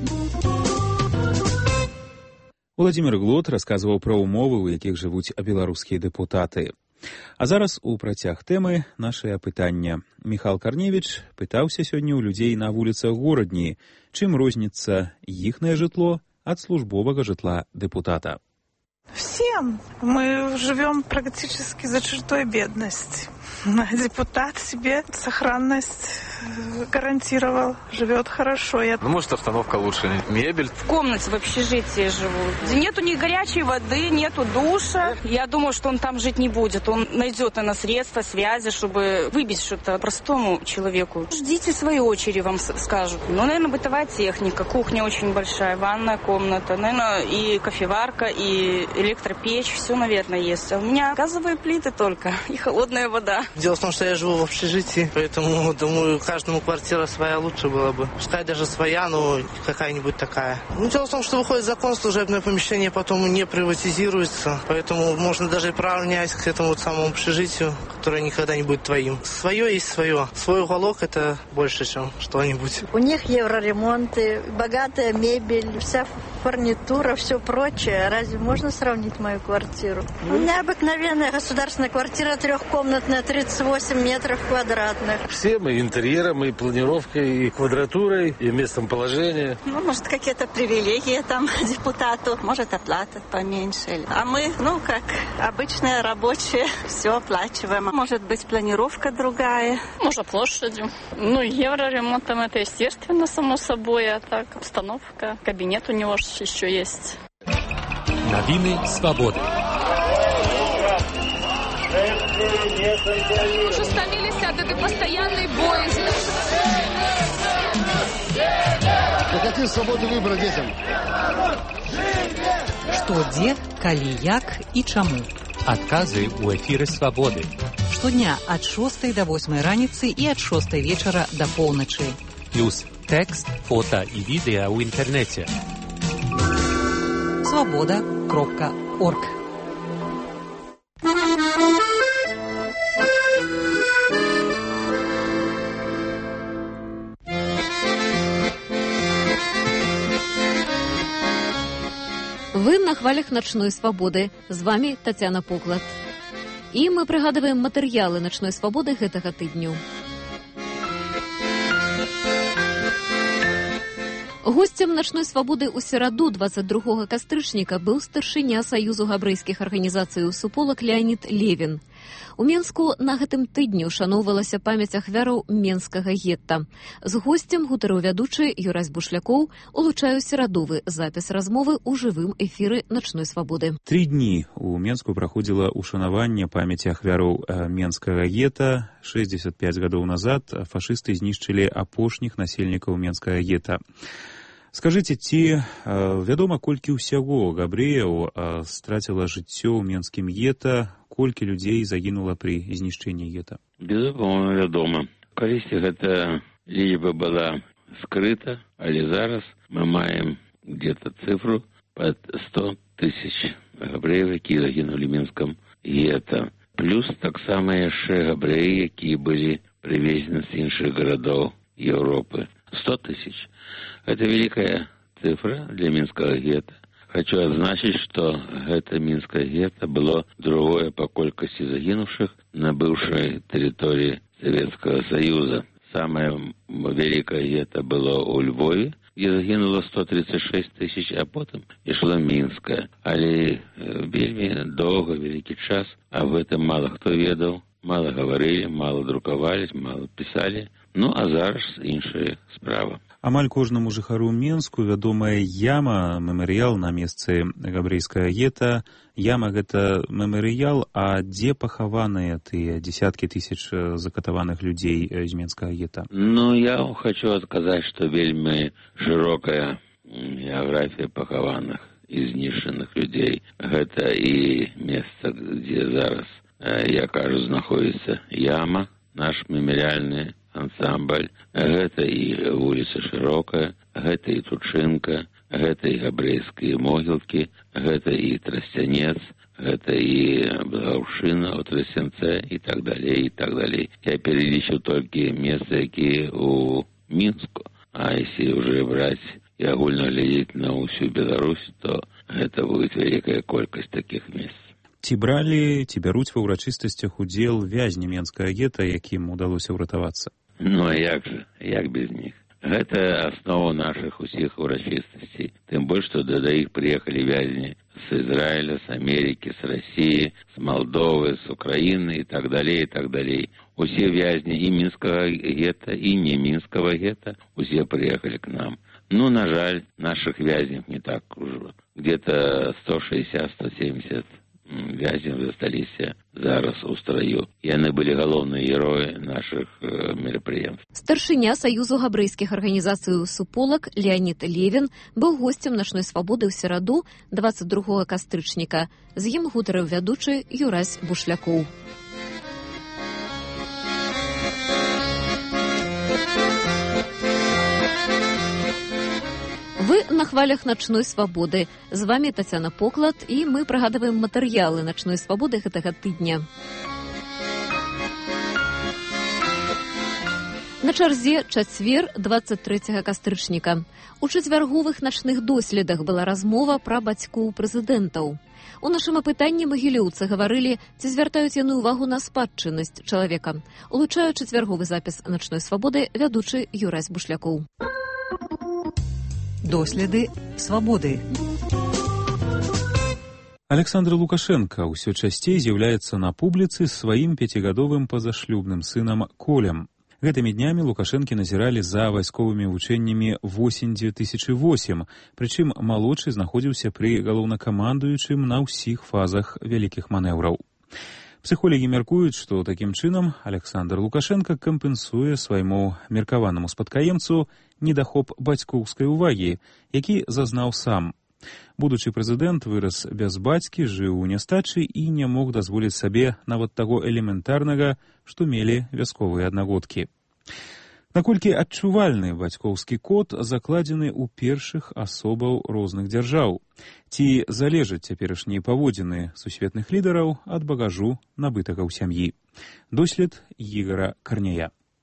Владзімір Глот расказваў пра ўмовы, у якіх жывуць беларускія дэпутаты. А зараз у працяг тэмы нашае пытання. Міхал Карневіч пытаўся сёння ў людзей на вуліцах горадні, чым розніцца іхнае жытло ад службовага жытла дэпутата. Всем. Мы живем практически за чертой бедности. Депутат себе сохранность гарантировал, живет хорошо. Я... Ну, может, обстановка лучше, мебель. В комнате в общежитии живу. Нету ни горячей воды, нету душа. Я думаю, что он там жить не будет. Он найдет, наверное, средства, связи, чтобы выбить что-то простому человеку. Ждите своей очереди, вам скажут. Ну, наверное, бытовая техника. Кухня очень большая, ванная комната. Наверное, и кофеварка, и электропечь. Все, наверное, есть. А у меня газовые плиты только и холодная вода. Дело в том, что я живу в общежитии, поэтому, думаю, каждому квартира своя лучше было бы. Пускай даже своя, но какая-нибудь такая. Ну, дело в том, что выходит закон, служебное помещение потом не приватизируется, поэтому можно даже и приравнять к этому вот самому общежитию, которое никогда не будет твоим. Свое есть свое. Свой уголок – это больше, чем что-нибудь. У них евроремонты, богатая мебель, вся фурнитура, все прочее. Разве можно сравнить мою квартиру? У меня обыкновенная государственная квартира трехкомнатная, тридцать восемь метров квадратных. Всем и интерьером, и планировкой, и квадратурой, и местом положения. Ну, может, какие-то привилегии там депутату, может, оплата поменьше. А мы, ну, как обычные рабочие, все оплачиваем. Может быть, планировка другая. Может, площадью. Ну, евроремонтом это естественно, само собой, а так обстановка. Кабинет у него еще есть. Новины свободы. Уже стомились от этой постоянной боязни. Какие свободы выбора детям? Што, дзе, калі, як і чаму. Адказы ў эфіры свабоды. Штодня ад шостай да восьмай раніцы і ад шостай вечара да поўначы. Плюс тэкст, фота і відэа ў інтэрнэце. свобода кропка орг. хвалях начной свабоды. З вами Тацяна Поклад. І мы прыгадваем матэрыялы начной свабоды гэтага тыдню. Гостем начной свабоды ў сераду двадцать другога кастрычніка быў старшыня Саюзу габрэйскіх арганізацый суполак Леонід Левін. У Менску на гэтым тыдню шаноўвалася памяць ахвяраў менскага гетта. З госцем гутарыў вядучы Юрась Бушлякоў, улучаю серадовы запіс размовы ў жывым эфіры начной свабоды. Тры дні у Менску праходзіла ушанаванне памяці ахвяраў менскага гета. шэсцьдзесят пяць гадоў назад фашысты знішчылі апошніх насельнікаў менскага гета. Скажыце, ці вядома, колькі ўсяго габрэяў страціла жыццё ў менскім гета, колькі людзей загінула пры знішчэнні гета? Безумоўна, вядома. Калісьці гэта лічба была скрыта, але зараз мы маем где-то цифру пад сто тысяч габрэяў, якія загінулі ў менскім гета. Плюс таксама яшчэ габрэі, якія былі прывезены з іншых гарадоў Еўропы. сто тысяч. Это великая цифра для Минского гетто. Хочу отзначить, что это Минское гетто было другое по колькости загинувших на бывшей территории Советского Союза. Самое великое гетто было у Львове, где загинуло сто тридцать шесть тысяч, а потом ішло Минское. Але вельми долго, великий час, об этом мало кто ведал, мало говорили, мало друкавались, мало писали. Ну, а зараз іншая справа. Амаль кожнаму жыхару Менску вядомая яма, мемарыял на месцы габрэйскага гета. Яма — гэта мемарыял, а дзе пахаваныя тыя десяткі тысяч закатаваных людзей з менскага гета? Ну, я хочу адказаць, што вельмі шырокая геаграфія пахаваных і знішчаных людзей. Гэта і месца, дзе зараз, я кажу, знаходзіцца яма, наш мемарыяльны ансамбль, гэта і вуліца Шырокая, гэта і Тучынка, гэта і габрэйскія могілкі, гэта і Трасцянец, гэта і Благаўшчына ў Трасцянце і так далей, і так далей. Я перелічу толькі месцы, якія у Мінску, а если уже браць і агульна глядзець на ўсю Беларусь, то гэта будет вялікая колькасць такіх месц. Ці бралі, ці бяруць ва ўрачыстасцях удзел вязні менскага гета, якім удалося ўратавацца? Ну, а як же, як без них? Гэта аснова наших усіх урачыстасцей. Тым больш, што да іх прыехалі вязні з Ізраіля, з Амерыкі, з Расіі, з Малдовы, з Украіны і так далей, і так далей. Усе вязні і мінскага гета, і не мінскага гета, усе прыехалі к нам. Ну, на жаль, наших вязней не так уже. Где-то сто шестьдесят - сто семьдесят вязень засталіся зараз у строю. Яны былі галоўныя героі нашых э, мерапрыемств. Старшыня Саюзу габрэйскіх арганізацый суполак Леонід Левін быў госцем начной свабоды ў сераду двадцать другога кастрычніка. З ім гутарыў вядучы Юрась Бушлякоў. Вы на хвалях начной свабоды. З вами Тацяна Поклад, і мы прыгадваем матэрыялы начной свабоды гэтага тыдня. На чарзе чацвер двадцать трэцяга кастрычніка. У чацвярговых начных доследах была размова пра бацькоў прэзідэнтаў. У нашым апытанні магілёўцы гаварылі, ці звяртаюць яны ўвагу на спадчыннасць чалавека. Улучаю чацвярговы запіс начной свабоды вядучы Юрась Бушлякоў. Доследы свабоды. Александр Лукашенко ўсё часцей з'яўляецца на публіцы з сваім пяцігадовым пазашлюбным сынам Колем. Гэтымі днямі Лукашэнкі назіралі за вайсковымі вучэннямі восень дзве тысячы восем, прычым малодшы знаходзіўся пры галоўнакамандуючым на ўсіх фазах вялікіх манеўраў. Псіхолагі мяркуюць, што такім чынам Александр Лукашенко кампенсуе свайму меркаванаму спадкаемцу недахоп бацькоўскай увагі, які зазнаў сам. Будучы прэзідэнт вырас без бацькі, жыў у нястачы і не мог дазволіць сабе нават таго элементарнага, што мелі вясковыя аднагодкі. Наколькі адчувальны бацькоўскі код закладзены ў першых асобаў розных дзяржаў? Ці залежаць цяперашнія паводзіны сусветных лідараў ад багажу, набытага ў сям'і? Дослед Ігора Карняя.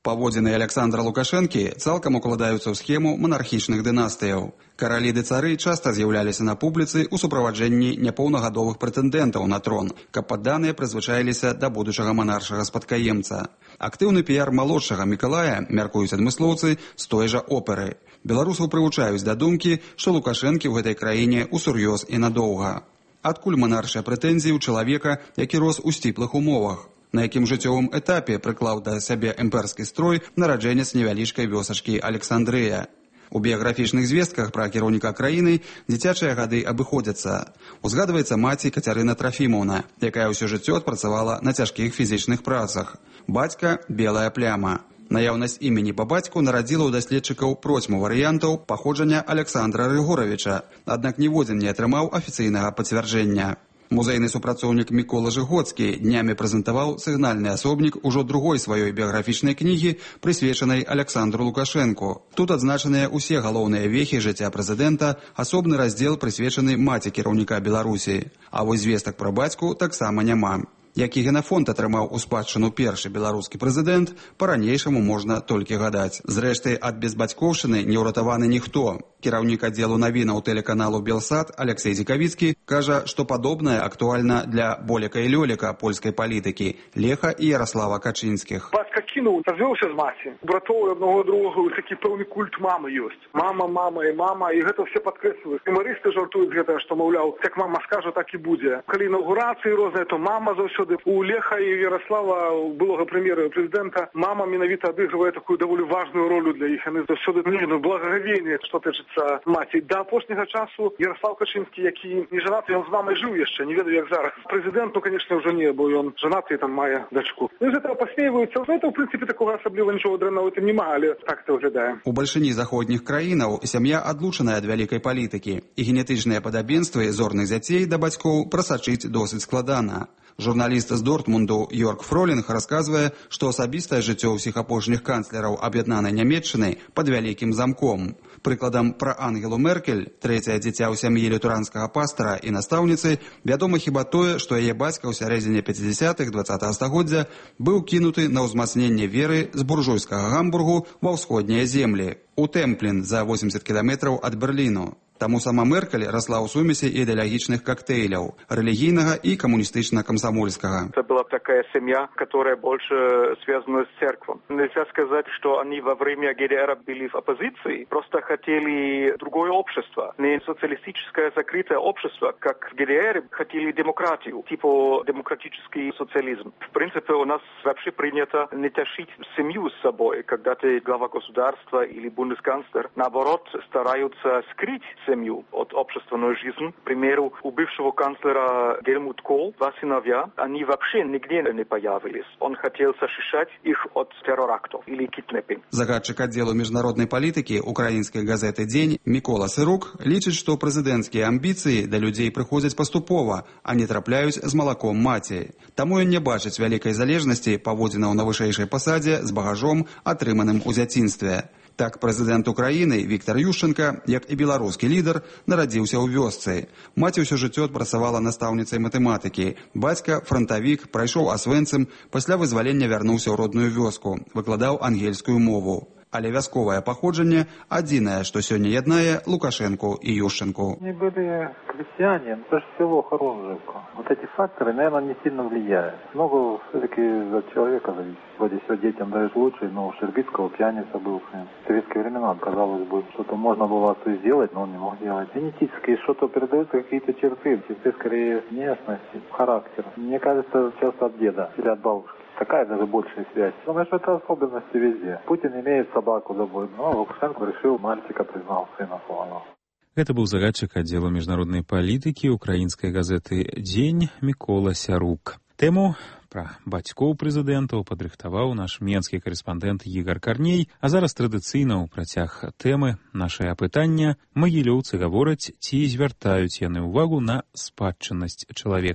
Паводзіны Александра Лукашэнкі цалкам укладаюцца ў схему манархічных дынастыяў. Каралі ды цары часта з'яўляліся на публіцы ў суправаджэнні няпоўнагадовых прэтэндэнтаў на трон, каб падданыя прызвычаіліся да будучага манаршага спадкаемца. Актыўны піяр малодшага Мікалая, мяркуюць адмыслоўцы, з той жа оперы. Беларусаў прывучаюць да думкі, што Лукашэнкі ў гэтай краіне ўсур'ёз і надоўга. Адкуль манаршыя прэтэнзіі ў чалавека, які рос у сціплых умовах? На якім жыццёвым этапе прыклаў да сябе імперскі строй нараджэнец невялічкай вёсачкі Александрыя. У біяграфічных звестках пра кіраўніка краіны дзіцячыя гады абыходзяцца. Узгадваецца маці Кацярына Трафімаўна, якая ўсё жыццё адпрацавала на цяжкіх фізічных працах. Бацька – белая пляма. Наяўнасць імені па бацьку нарадзіла ў даследчыкаў процьму варыянтаў паходжання Александра Рыгоравіча, аднак ніводзін не атрымаў афіцыйнага пацвярджэння. Музейны супрацоўнік Мікола Жыгоцкі днямі прэзентаваў сігнальны асобнік ужо другой сваёй біяграфічнай кнігі, прысвечанай Александру Лукашэнку. Тут адзначаныя ўсе галоўныя вехі жыцця прэзідэнта, асобны раздзел прысвечаны маці кіраўніка Беларусі. А вось звестак пра бацьку таксама няма. Які генафонд атрымаў у спадчыну першы беларускі прэзідэнт, па-ранейшаму можна толькі гадаць. Зрэшты, ад безбацькоўшчыны не ўратаваны ніхто. Кіраўнік аддзелу навінаў тэлеканалу Белсат Алексей Зікавіцкі кажа, што падобнае актуальна для Боліка і Лёліка польскай палітыкі, Леха і Яраслава Качынскіх. Бацька кінуў, развёўся з маці. Братоў аднаго другога, такі пэўны культ мамы ёсць. Мама, мама і мама, і гэта все падкрэсліваюць. Юмарысты жартуюць гэта, што, маўляў, як мама скажа, так і будзе. Калі інаўгурацыі розныя, то мама заўсёды. У Леха і Ярослава, былога прэм'ера прэзідэнта, мама менавіта адыгрывае такую даволі важную ролю для іх. Яны заўсёды ну, благаговенне, што тычыцца маці. Да апошняга часу Ярослав Качынскі, які не жанаты, ён з мамай жыў яшчэ, не ведаю як зараз. Прэзідэнт, ну, конечно, ўжо не, бо ён жанаты і там мае дачку. Ну, з гэтага пасмейваюцца. Ну, это, в прынцыпе, такога асабліва нічого дрэннага ў тым няма, але так это выглядае. У бальшыні заходніх краінаў сям'я адлучаная ад вялікай палітыкі, і генетычныя падабенствы зорных дзяцей да бацькоў прасачыць досыць складана. Журналіст з Дортмунду Йорк Фролінг расказвае, што асабістае жыццё ўсіх апошніх канцлераў аб'яднанай Нямецчыны пад вялікім замком. Прыкладам, пра Ангелу Меркель, трэцяе дзіця ў сям'і лютэранскага пастара і настаўніцы, вядома хіба тое, што яе бацька ў сярэдзіне пяцідзясятых дваццатага стагоддзя быў кінуты на ўзмацненне веры з буржуйскага Гамбургу ва ўсходнія землі, у Тэмплін за восемьдесят кіламетраў ад Берліну. Таму сама Меркель расла ў сумесі ідэалагічных коктейляў – рэлігійнага і коммунистично-комсомольского. Это была такая семья, которая больше связана с церковью. Нельзя сказать, что они во время ГДР были в оппозиции, просто хотели другое общество. Не социалистическое закрытое общество, как в ГДР, хотели демократию, типа демократический социализм. В принципе, у нас вообще принято не тащить семью с собой, когда ты глава государства или бундесканцлер. Наоборот, стараются скрыть семью от общественной жизни. К примеру, у бывшего канцлера Гельмут Коль, два сыновья, они вообще нигде не появились. Он хотел защищать их от террорактов или киднепинг. Загадчик аддзелу міжнароднай палітыкі украінскай газеты «Дзень» Мікола Сырук лічыць, што прэзідэнцкія амбіцыі да людзей прыходзяць паступова, а не трапляюць з малаком маці. Таму ён не бачыць вялікай залежнасці паводзінаў на вышэйшай пасадзе з багажом, атрыманым у дзяцінстве. Так, прэзідэнт Украіны Віктор Ющенка, як і беларускі лідар, нарадзіўся ў вёсцы. Маці ўсё жыццё адпрацавала настаўніцай матэматыкі. Бацька, франтавік, прайшоў асвэнцым, пасля вызвалення вярнуўся ў родную вёску, выкладаў ангельскую мову. Але вясковае паходжанне адзінае, што сёння яднае Лукашэнку і Ющенку. Они были крестьяне, это же село Хорунжевка. Вот эти факторы, наверное, не сильно влияют. Много все-таки от человека зависит. Вроде все детям даешь лучше, но у Шербицкого пьяница был. В советские времена, казалось бы, что-то можно было отцу сделать, но он не мог делать. Генетически что-то передаются, какие-то черты, черты скорее внешности, характер. Мне кажется, часто от деда или от бабушки. Такая даже большая связь. Думаю, что это особенности везде. Путин имеет собаку домой, но Лукашенко решил, мальчика признал сына своего. Гэта быў загадчык аддзелу міжнароднай палітыкі украінскай газеты «Дзень» Мікола Сярук. Тэму пра бацькоў прэзідэнтаў падрыхтаваў наш менскі карэспандэнт Ігар Карней, а зараз традыцыйна ў працяг тэмы нашае апытання магілёўцы гавораць, ці звяртаюць яны ўвагу на спадчыннасць чалавека.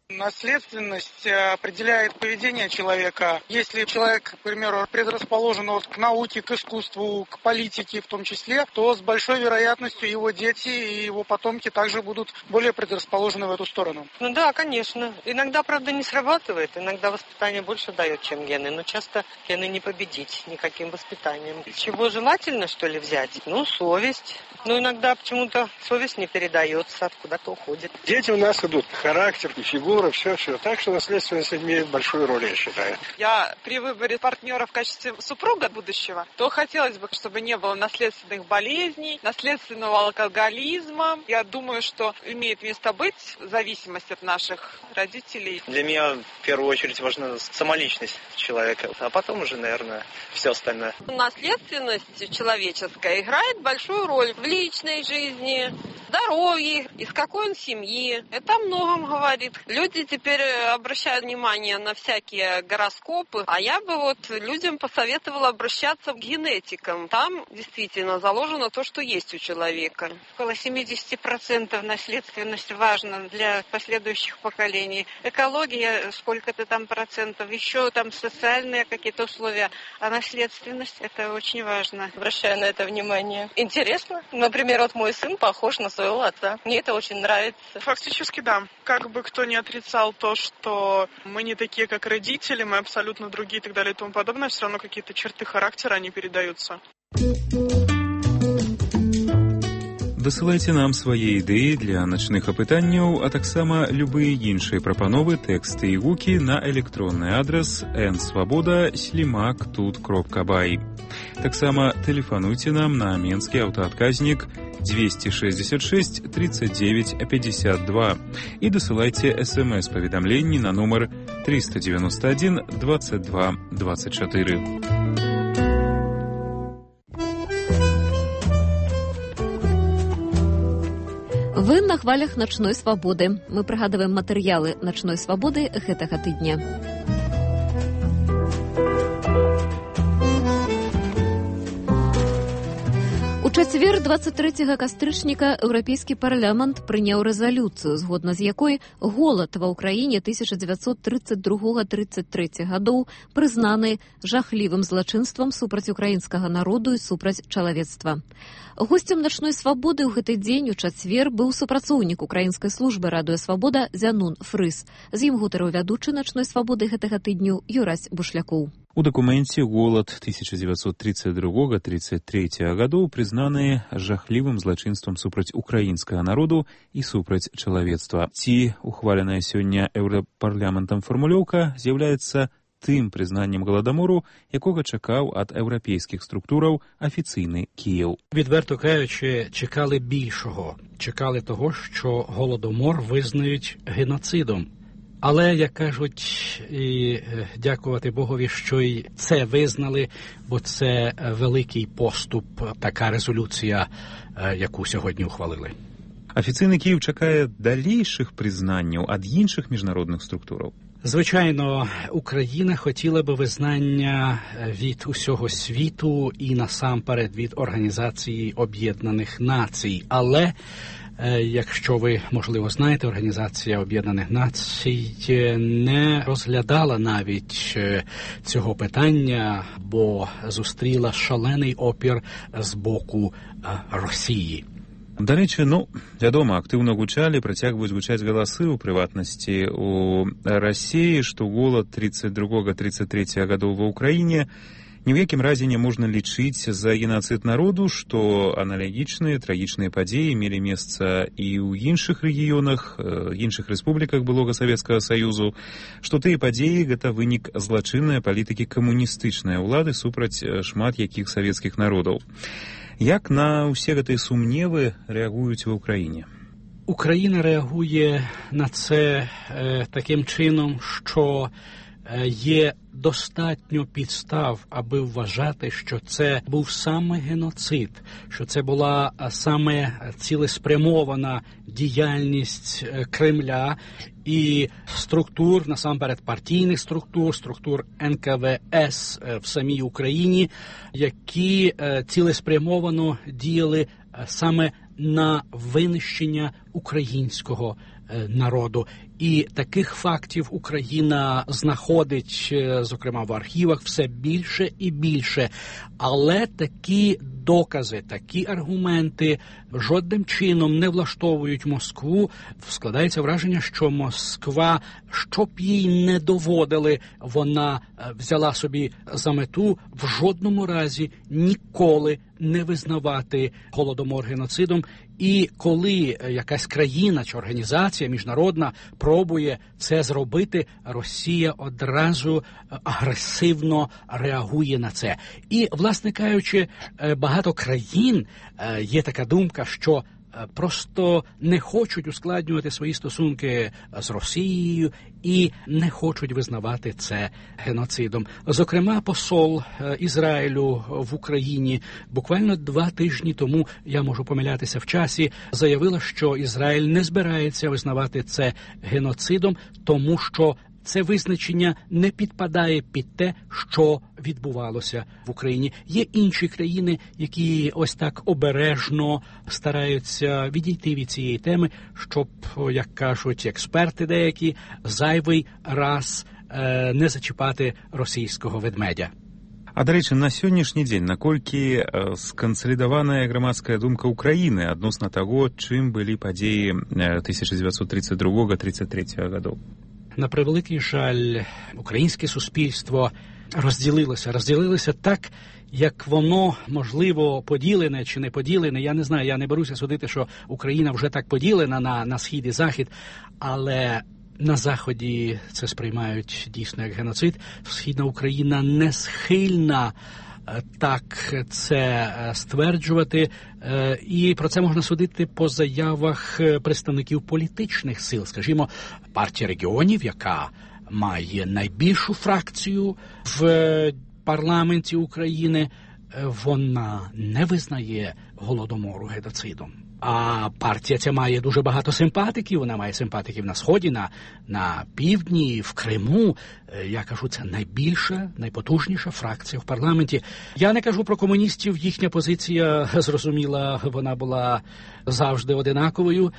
Наследственность определяет поведение человека. Если человек, к примеру, предрасположен вот к науке, к искусству, к политике в том числе, то с большой вероятностью его дети и его потомки также будут более предрасположены в эту сторону. Ну да, конечно. Иногда, правда, не срабатывает. Иногда воспитание больше дает, чем гены. Но часто гены не победить никаким воспитанием. Чего желательно, что ли, взять? Ну, совесть. Но иногда почему-то совесть не передается, куда-то уходит. Дети у нас идут. Характер и фигура, все-все. Так что наследственность имеет большую роль, я считаю. Я при выборе партнера в качестве супруга будущего, то хотелось бы, чтобы не было наследственных болезней, наследственного алкоголизма. Я думаю, что имеет место быть зависимость от наших родителей. Для меня в первую очередь важна самоличность человека, а потом уже, наверное, все остальное. Наследственность человеческая играет большую роль в личной жизни, здоровье, из какой он семьи. Это о многом говорит. Люди теперь обращают внимание на всякие гороскопы, а я бы вот людям посоветовала обращаться к генетикам. Там действительно заложено то, что есть у человека. Около семьдесят процентов наследственность важна для последующих поколений. Экология, сколько-то там процентов, еще там социальные какие-то условия. А наследственность – это очень важно. Обращаю на это внимание. Интересно. Например, вот мой сын похож на своего отца. Мне это очень нравится. Фактически, да. Как бы кто ни отрицал то, что мы не такие, как родители, мы абсолютно другие и так далее и тому подобное, все равно какие-то черты характера, они передаются. Дасылайце нам свае ідэі для начных апытанняў, а таксама любыя іншыя прапановы, тэксты і гукі на электронны адрас эн свабода слімак тут кропка бай. Таксама тэлефануйце нам на менскі аўтаадказнік двести шестьдесят шесть тридцать девять пятьдесят два і дасылайце смс-паведамленні на нумар триста девяносто один двадцать два двадцать четыре. Вы на хвалях начной свабоды. Мы прыгадываем матэрыялы начной свабоды гэтага тыдня. У чацвер двадцать трэцяга кастрычніка Еўрапейскі парламент прыняў рэзалюцыю, згодна з якой голад ва ўкраіне тысяча дзевяцьсот тридцать другога — тридцать трэцяга гадоў прызнаны жахлівым злачынствам супраць украінскага народу і супраць чалавецтва. Госцем начной свабоды ў гэты дзень у чацвер быў супрацоўнік украінскай службы радыё Свабода Зянун Фрыс. З ім гутарыў вядучы начной свабоды гэтага тыдню Юрась Бушлякоў. У дакуменце голад тысяча дзевяцьсот тридцать другога — тридцать трэцяга гадоў прызнаны жахлівым злачынствам супраць украінскага народу і супраць чалавецтва. Ці ухваленая сёння еўрапарламентам фармулёўка з'яўляецца тым прызнаннем голадамору, якога чакаў ад еўрапейскіх структураў афіцыйны Кієв. Відверто кажучи, чекали більшого. Чекали того, що голодомор визнають геноцидом. Але, як кажуть, і дякувати Богові, що й це визнали, бо це великий поступ, така резолюція, яку сьогодні ухвалили. Афіцыйны Кіїв чакае далейшых прызнанняў ад іншых міжнародных структураў. Звичайно, Україна хотіла би визнання від усього світу і насамперед від Організації Об'єднаних Націй. Але, якщо ви, можливо, знаєте, Організація Об'єднаних Націй не розглядала навіть цього питання, бо зустріла шалений опір з боку Росії. Дарэчы, ну, вядома, актыўна гучалі, працягваюць гучаць галасы, у прыватнасці у Расіі, што голад тридцать другога — тридцать трэцяга гадоў ва ўкраіне ні ў якім разе не можна лічыць за геноцид народу, што аналагічныя трагічныя падзеі мелі месца і ў іншых рэгіёнах, іншых рэспубліках былога Савецкага Саюзу, што тыя падзеі гэта вынік злачыннай палітыкі камуністычнай улады супраць шмат якіх савецкіх народаў. Як на ўсе гэтыя сумневы рэагуюць ва ўкраіне? Україна реагує на це е, таким чином, що е, є достатньо підстав, аби вважати, що це був саме геноцид, що це була саме цілеспрямована діяльність Кремля і структур, насамперед партійних структур, структур ен ка ве ес в самій Україні, які цілеспрямовано діяли саме на винищення українського народу. І таких фактів Україна знаходить, зокрема, в архівах все більше і більше. Але такі докази, такі аргументи жодним чином не влаштовують Москву. Складається враження, що Москва, що б їй не доводили, вона взяла собі за мету в жодному разі ніколи не визнавати Голодомор геноцидом. І коли якась країна чи організація міжнародна пробує це зробити, Росія одразу агресивно реагує на це. І, власне кажучи, багато країн, є така думка, що просто не хочуть ускладнювати свої стосунки з Росією і не хочуть визнавати це геноцидом. Зокрема, посол Ізраїлю в Україні буквально два тижні тому, я можу помилятися в часі, заявила, що Ізраїль не збирається визнавати це геноцидом, тому що це визначення не підпадає під те, що відбувалося в Україні. Є інші країни, які ось так обережно стараються відійти від цієї теми, щоб, як кажуть експерти деякі, зайвий раз е, не зачіпати російського ведмедя. А, до речі, на сённяшні дзень наколькі скансалідаваная грамадская думка Украіны адносна таго, чым былі падзеі тысяча девятьсот тридцать другого — тридцать третьего гадоў? На превеликий жаль, українське суспільство розділилося. Розділилося так, як воно, можливо, поділене чи не поділене. Я не знаю, я не беруся судити, що Україна вже так поділена на, на схід і захід, але на Заході це сприймають дійсно як геноцид. Східна Україна не схильна так це стверджувати, і про це можна судити по заявах представників політичних сил. Скажімо, партія регіонів, яка має найбільшу фракцію в парламенті України, вона не визнає Голодомору геноцидом. А партія ця має дуже багато симпатиків, вона має симпатиків на Сході, на, на Півдні, в Криму. Я кажу, це найбільша, найпотужніша фракція в парламенті. Я не кажу про комуністів, їхня позиція, зрозуміла, вона була завжди одинаковою,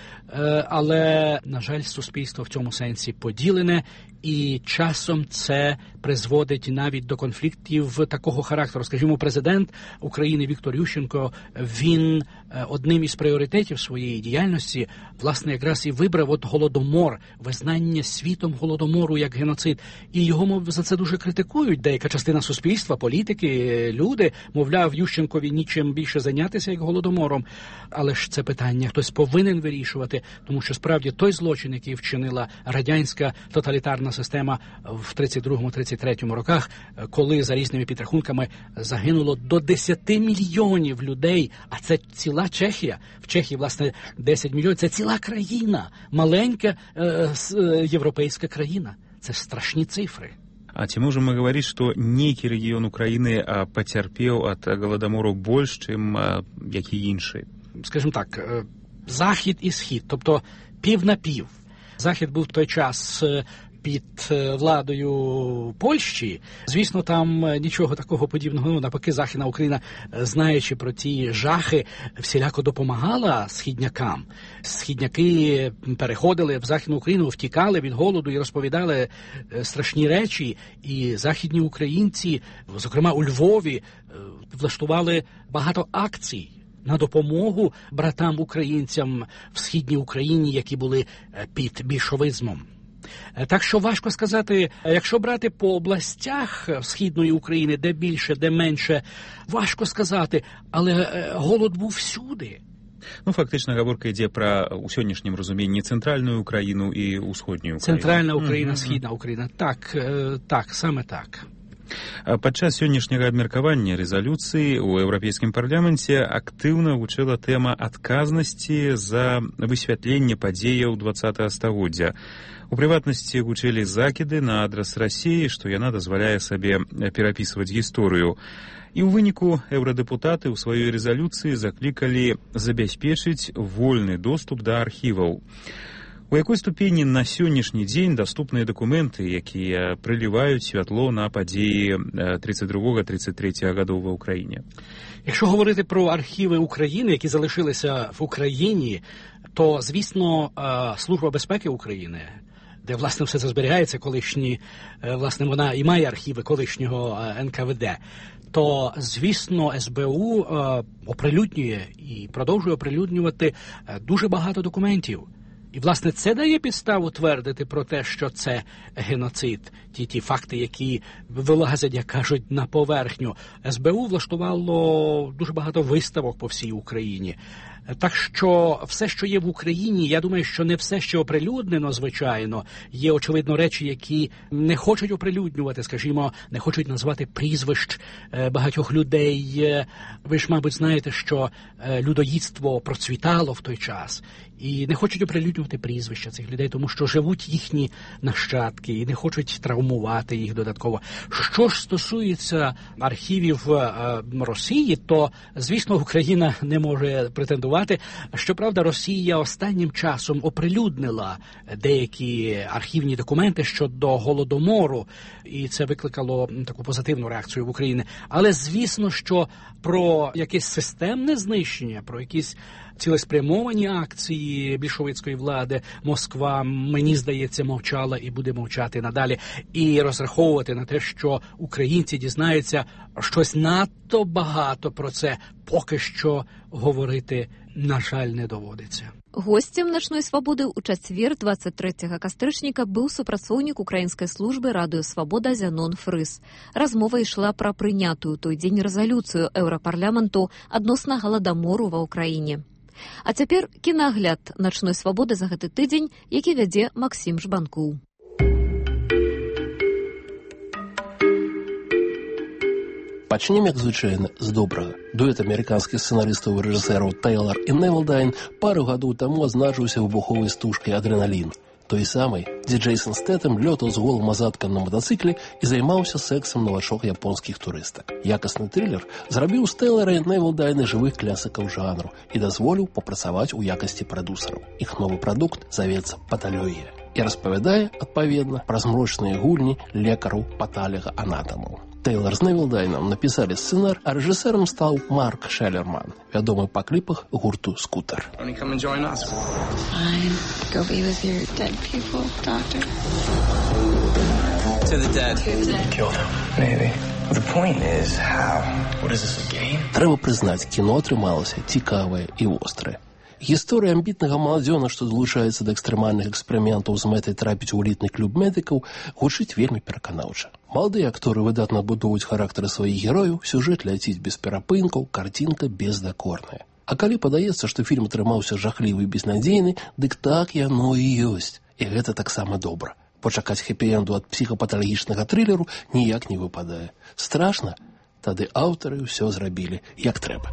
але, на жаль, суспільство в цьому сенсі поділене, і часом це призводить навіть до конфліктів такого характеру. Скажімо, президент України Віктор Ющенко, він одним із пріоритетів своєї діяльності, власне, якраз і вибрав от Голодомор, визнання світом Голодомору як геноцид. І його, мов, за це дуже критикують. Деяка частина суспільства, політики, люди, мовляв, Ющенкові нічим більше зайнятися, як Голодомором. Але ж це питання хтось повинен вирішувати, тому що справді той злочин, який вчинила радянська тоталітарна система в тридцять другому — тридцять третьому роках, коли за різними підрахунками загинуло до десяти мільйонів людей, а це ціла Чехія. В Чехії, власне, десять мільйонів – це ціла країна, маленька е, е, європейська країна. Це страшні цифри. А ці можем мы говорить, что некий регион Украины потерпел от Голодомору больше, чем які інші? Скажімо так, захід і схід, тобто пів на пів. Захід був в той час під владою Польщі. Звісно, там нічого такого подібного, ну, навпаки, Західна Україна, знаючи про ті жахи, всіляко допомагала східнякам. Східняки переходили в Західну Україну, втікали від голоду і розповідали страшні речі. І західні українці, зокрема у Львові, влаштували багато акцій на допомогу братам-українцям в Східній Україні, які були під більшовизмом. Так що важко сказати, якщо брати по областях Східної України, де більше, де менше, важко сказати, але голод був всюди. Ну, фактично, гаворка йде про, у сьогоднішнім розумінні, центральну Україну і усходню Україну. Центральна Україна, mm-hmm. Східна Україна. Так, так, саме так. Падчас сённяшняга абмеркавання рэзалюцыі ў еўрапейскім парламенце актыўна гучэла тэма адказнасці за высвятленне падзеяў двадцатага стагоддзя. У прыватнасці гучэлі закіды на адрас Расіі, што яна дазваляе сабе перапісваць гісторыю. І ў выніку еўрадэпутаты ў сваёй рэзалюцыі заклікалі забяспечыць вольны доступ да архіваў. У якой ступені на сённяшні дзень даступныя дакументы, якія прыліваюць святло на падзеі тридцять другого тридцять третьего гадоў ва Україні? Якщо говорити про архіви України, які залишилися в Україні, то, звісно, Служба безпеки України, де, власне, все це зберігається, колишні, власне, вона і має архіви колишнього ен ка ве де, то, звісно, ес бе у оприлюднює і продовжує оприлюднювати дуже багато документів. І, власне, це дає підставу твердити про те, що це геноцид. Ті, ті факти, які вилазять, як кажуть, на поверхню. ес бе у влаштувало дуже багато виставок по всій Україні. Так що все, що є в Україні, я думаю, що не все, що оприлюднено, звичайно. Є, очевидно, речі, які не хочуть оприлюднювати, скажімо, не хочуть назвати прізвищ багатьох людей. Ви ж, мабуть, знаєте, що людоїдство процвітало в той час. І не хочуть оприлюднювати прізвища цих людей, тому що живуть їхні нащадки і не хочуть травмувати їх додатково. Що ж стосується архівів е, Росії, то, звісно, Україна не може претендувати. Щоправда, Росія останнім часом оприлюднила деякі архівні документи щодо Голодомору, і це викликало таку позитивну реакцію в Україні. Але, звісно, що про якесь системне знищення, про якісь цілеспрямовані акції більшовицької влади Москва, мені здається, мовчала і буде мовчати надалі. І розраховувати на те, що українці дізнаються щось надто багато про це, поки що говорити, на жаль, не доводиться. Гостем «Ночной свободы» у чацвер двадцять трэцяга кастрычніка быў супрацоўнік украінскай службы «Радыё Свабода» Зянон Фрыс. Размова ішла пра прынятую той дзень рэзалюцыю Еўрапарламенту адносна галадамору ва ўкраіне. А цяпер кінагляд «Ночной свободы» за гэты тыдзень, які вядзе Максім Жбанкоў. Пачнем, як звычайна, з добрага. Дуэт амерыканскіх сцэнарыстаў і рэжысэраў Тэйлар і Невілдайн пару гадоў таму адзначыўся выбуховай стужкай «Адреналін». Той самай, дзе Джейсон Стэтэм лётаў з голым азадкам на матацыкле і займаўся сэксам новачок японскіх турыстак. Якасны трылер зрабіў з Тэйлара і Невілдайна жывых клясыкаў жанру і дазволіў папрацаваць у якасці прадусараў. Іх новы прадукт завецца «Паталёгія» і распавядае, адпаведна, пра змрочныя гульні лекараў-паталага-анатамаў. Тэйлар з Невілдайнам напісалі сцэнар, а рэжысэрам стаў Марк Шеллерман, вядомы па кліпах гурту «Скутер». Трэба прызнаць, кіно атрымалася цікавае і вострае. Гісторыя амбітнага маладзёна, што далучаецца да экстрэмальных эксперыментаў з мэтай трапіць у элітны клуб медыкаў, гучыць вельмі пераканаўча. Маладыя акторы выдатна адбудоўваюць характары сваіх герояў, сюжэт ляціць без перапынкаў, карцінка бездакорная. А калі падаецца, што фільм атрымаўся жахлівы і безнадзейны, дык так яно і ёсць. І гэта таксама добра. Пачакаць хэпі-энду ад псіхапаталагічнага трылеру ніяк не выпадае. Страшна? Тады аўтары ўсё зрабілі як трэба.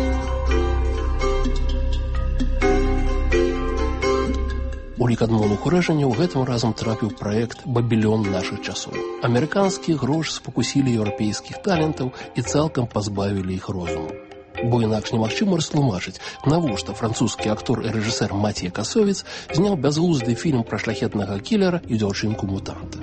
У лік адмоўных уражанняў гэтым разам трапіў праект «Бабілён нашых часоў». Амерыканскія грошы спакусілі еўрапейскіх талентаў і цалкам пазбавілі іх розуму. Бо інакш немагчыма растлумачыць, навошта французскі актор і рэжысэр Матье Касовец зняў бязглузды фільм пра шляхетнага кілера і дзяўчынку-мутанта.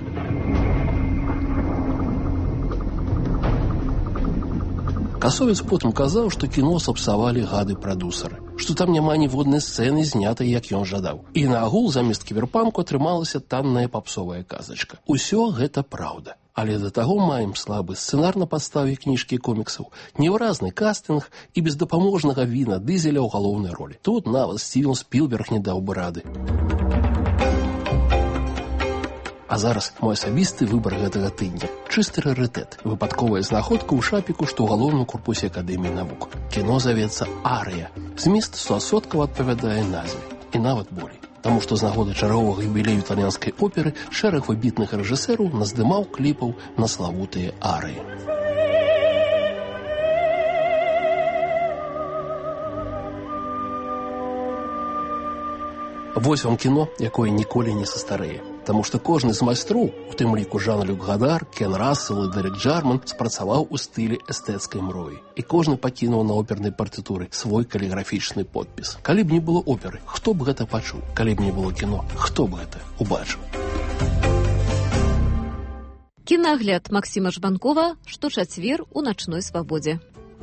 Касовец потым казаў, што кіно сапсавалі гады-прадусары, што там няма ніводнай сцэны, знятай, як ён жадаў. І наогул замест кіберпанку атрымалася танная папсовая казачка. Усё гэта праўда. Але да таго маем слабы сцэнар на падставе кніжкі і коміксаў, невыразны кастынг і бездапаможнага Віна Дызеля ў галоўнай ролі. Тут нават Стівен Спілберг не даў бы рады. А зараз мой асабісты выбар гэтага тыдня. Чысты рарытэт. Выпадковая знаходка ў шапіку, што ў галоўным корпусе Акадэміі навук. Кіно завецца «Арыя». Змест суасоткава адпавядае назве. І нават болей. Таму што з нагоды чарговага юбілею італьянскай оперы шэраг выбітных рэжысэраў наздымаў кліпаў на славутыя арыі. Вось вам кіно, якое ніколі не састарэе. Таму што кожны з майстроў, у тым ліку Жан-Люк Гадар, Кен Рассел і Дэрек Джарман, спрацаваў у стылі эстэцкай мроі. І кожны пакінуў на опернай партытуры свой каліграфічны подпіс. Калі б не было оперы, хто б гэта пачуў? Калі б не было кіно, хто б гэта убачыў? Кінагляд Максіма Жбанкова шточацвер у начной свабодзе.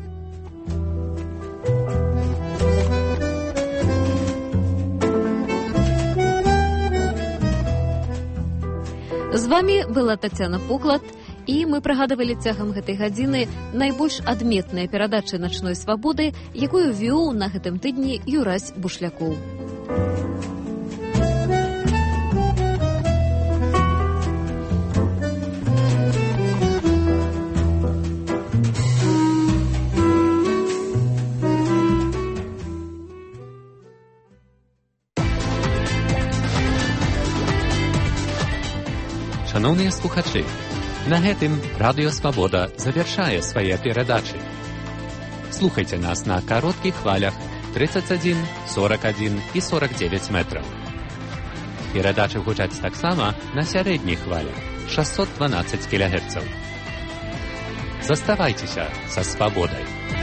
З вами была Тацяна Поклад, і мы прыгадывалі цягам гэтай гадзіны найбольш адметныя перадачы начной свабоды, якую вёў на гэтым тыдні Юрась Бушлякоў. Шановні слухачі, на гэтым Радыё Свабода завяршае свае перадачы. Слухайце нас на кароткіх хвалях тридцать один, сорок один і сорок девять метраў. Перадачы гучаць таксама на сярэдніх хвалях шестьсот двенадцать кілогерцаў. Заставайцеся са свабодай.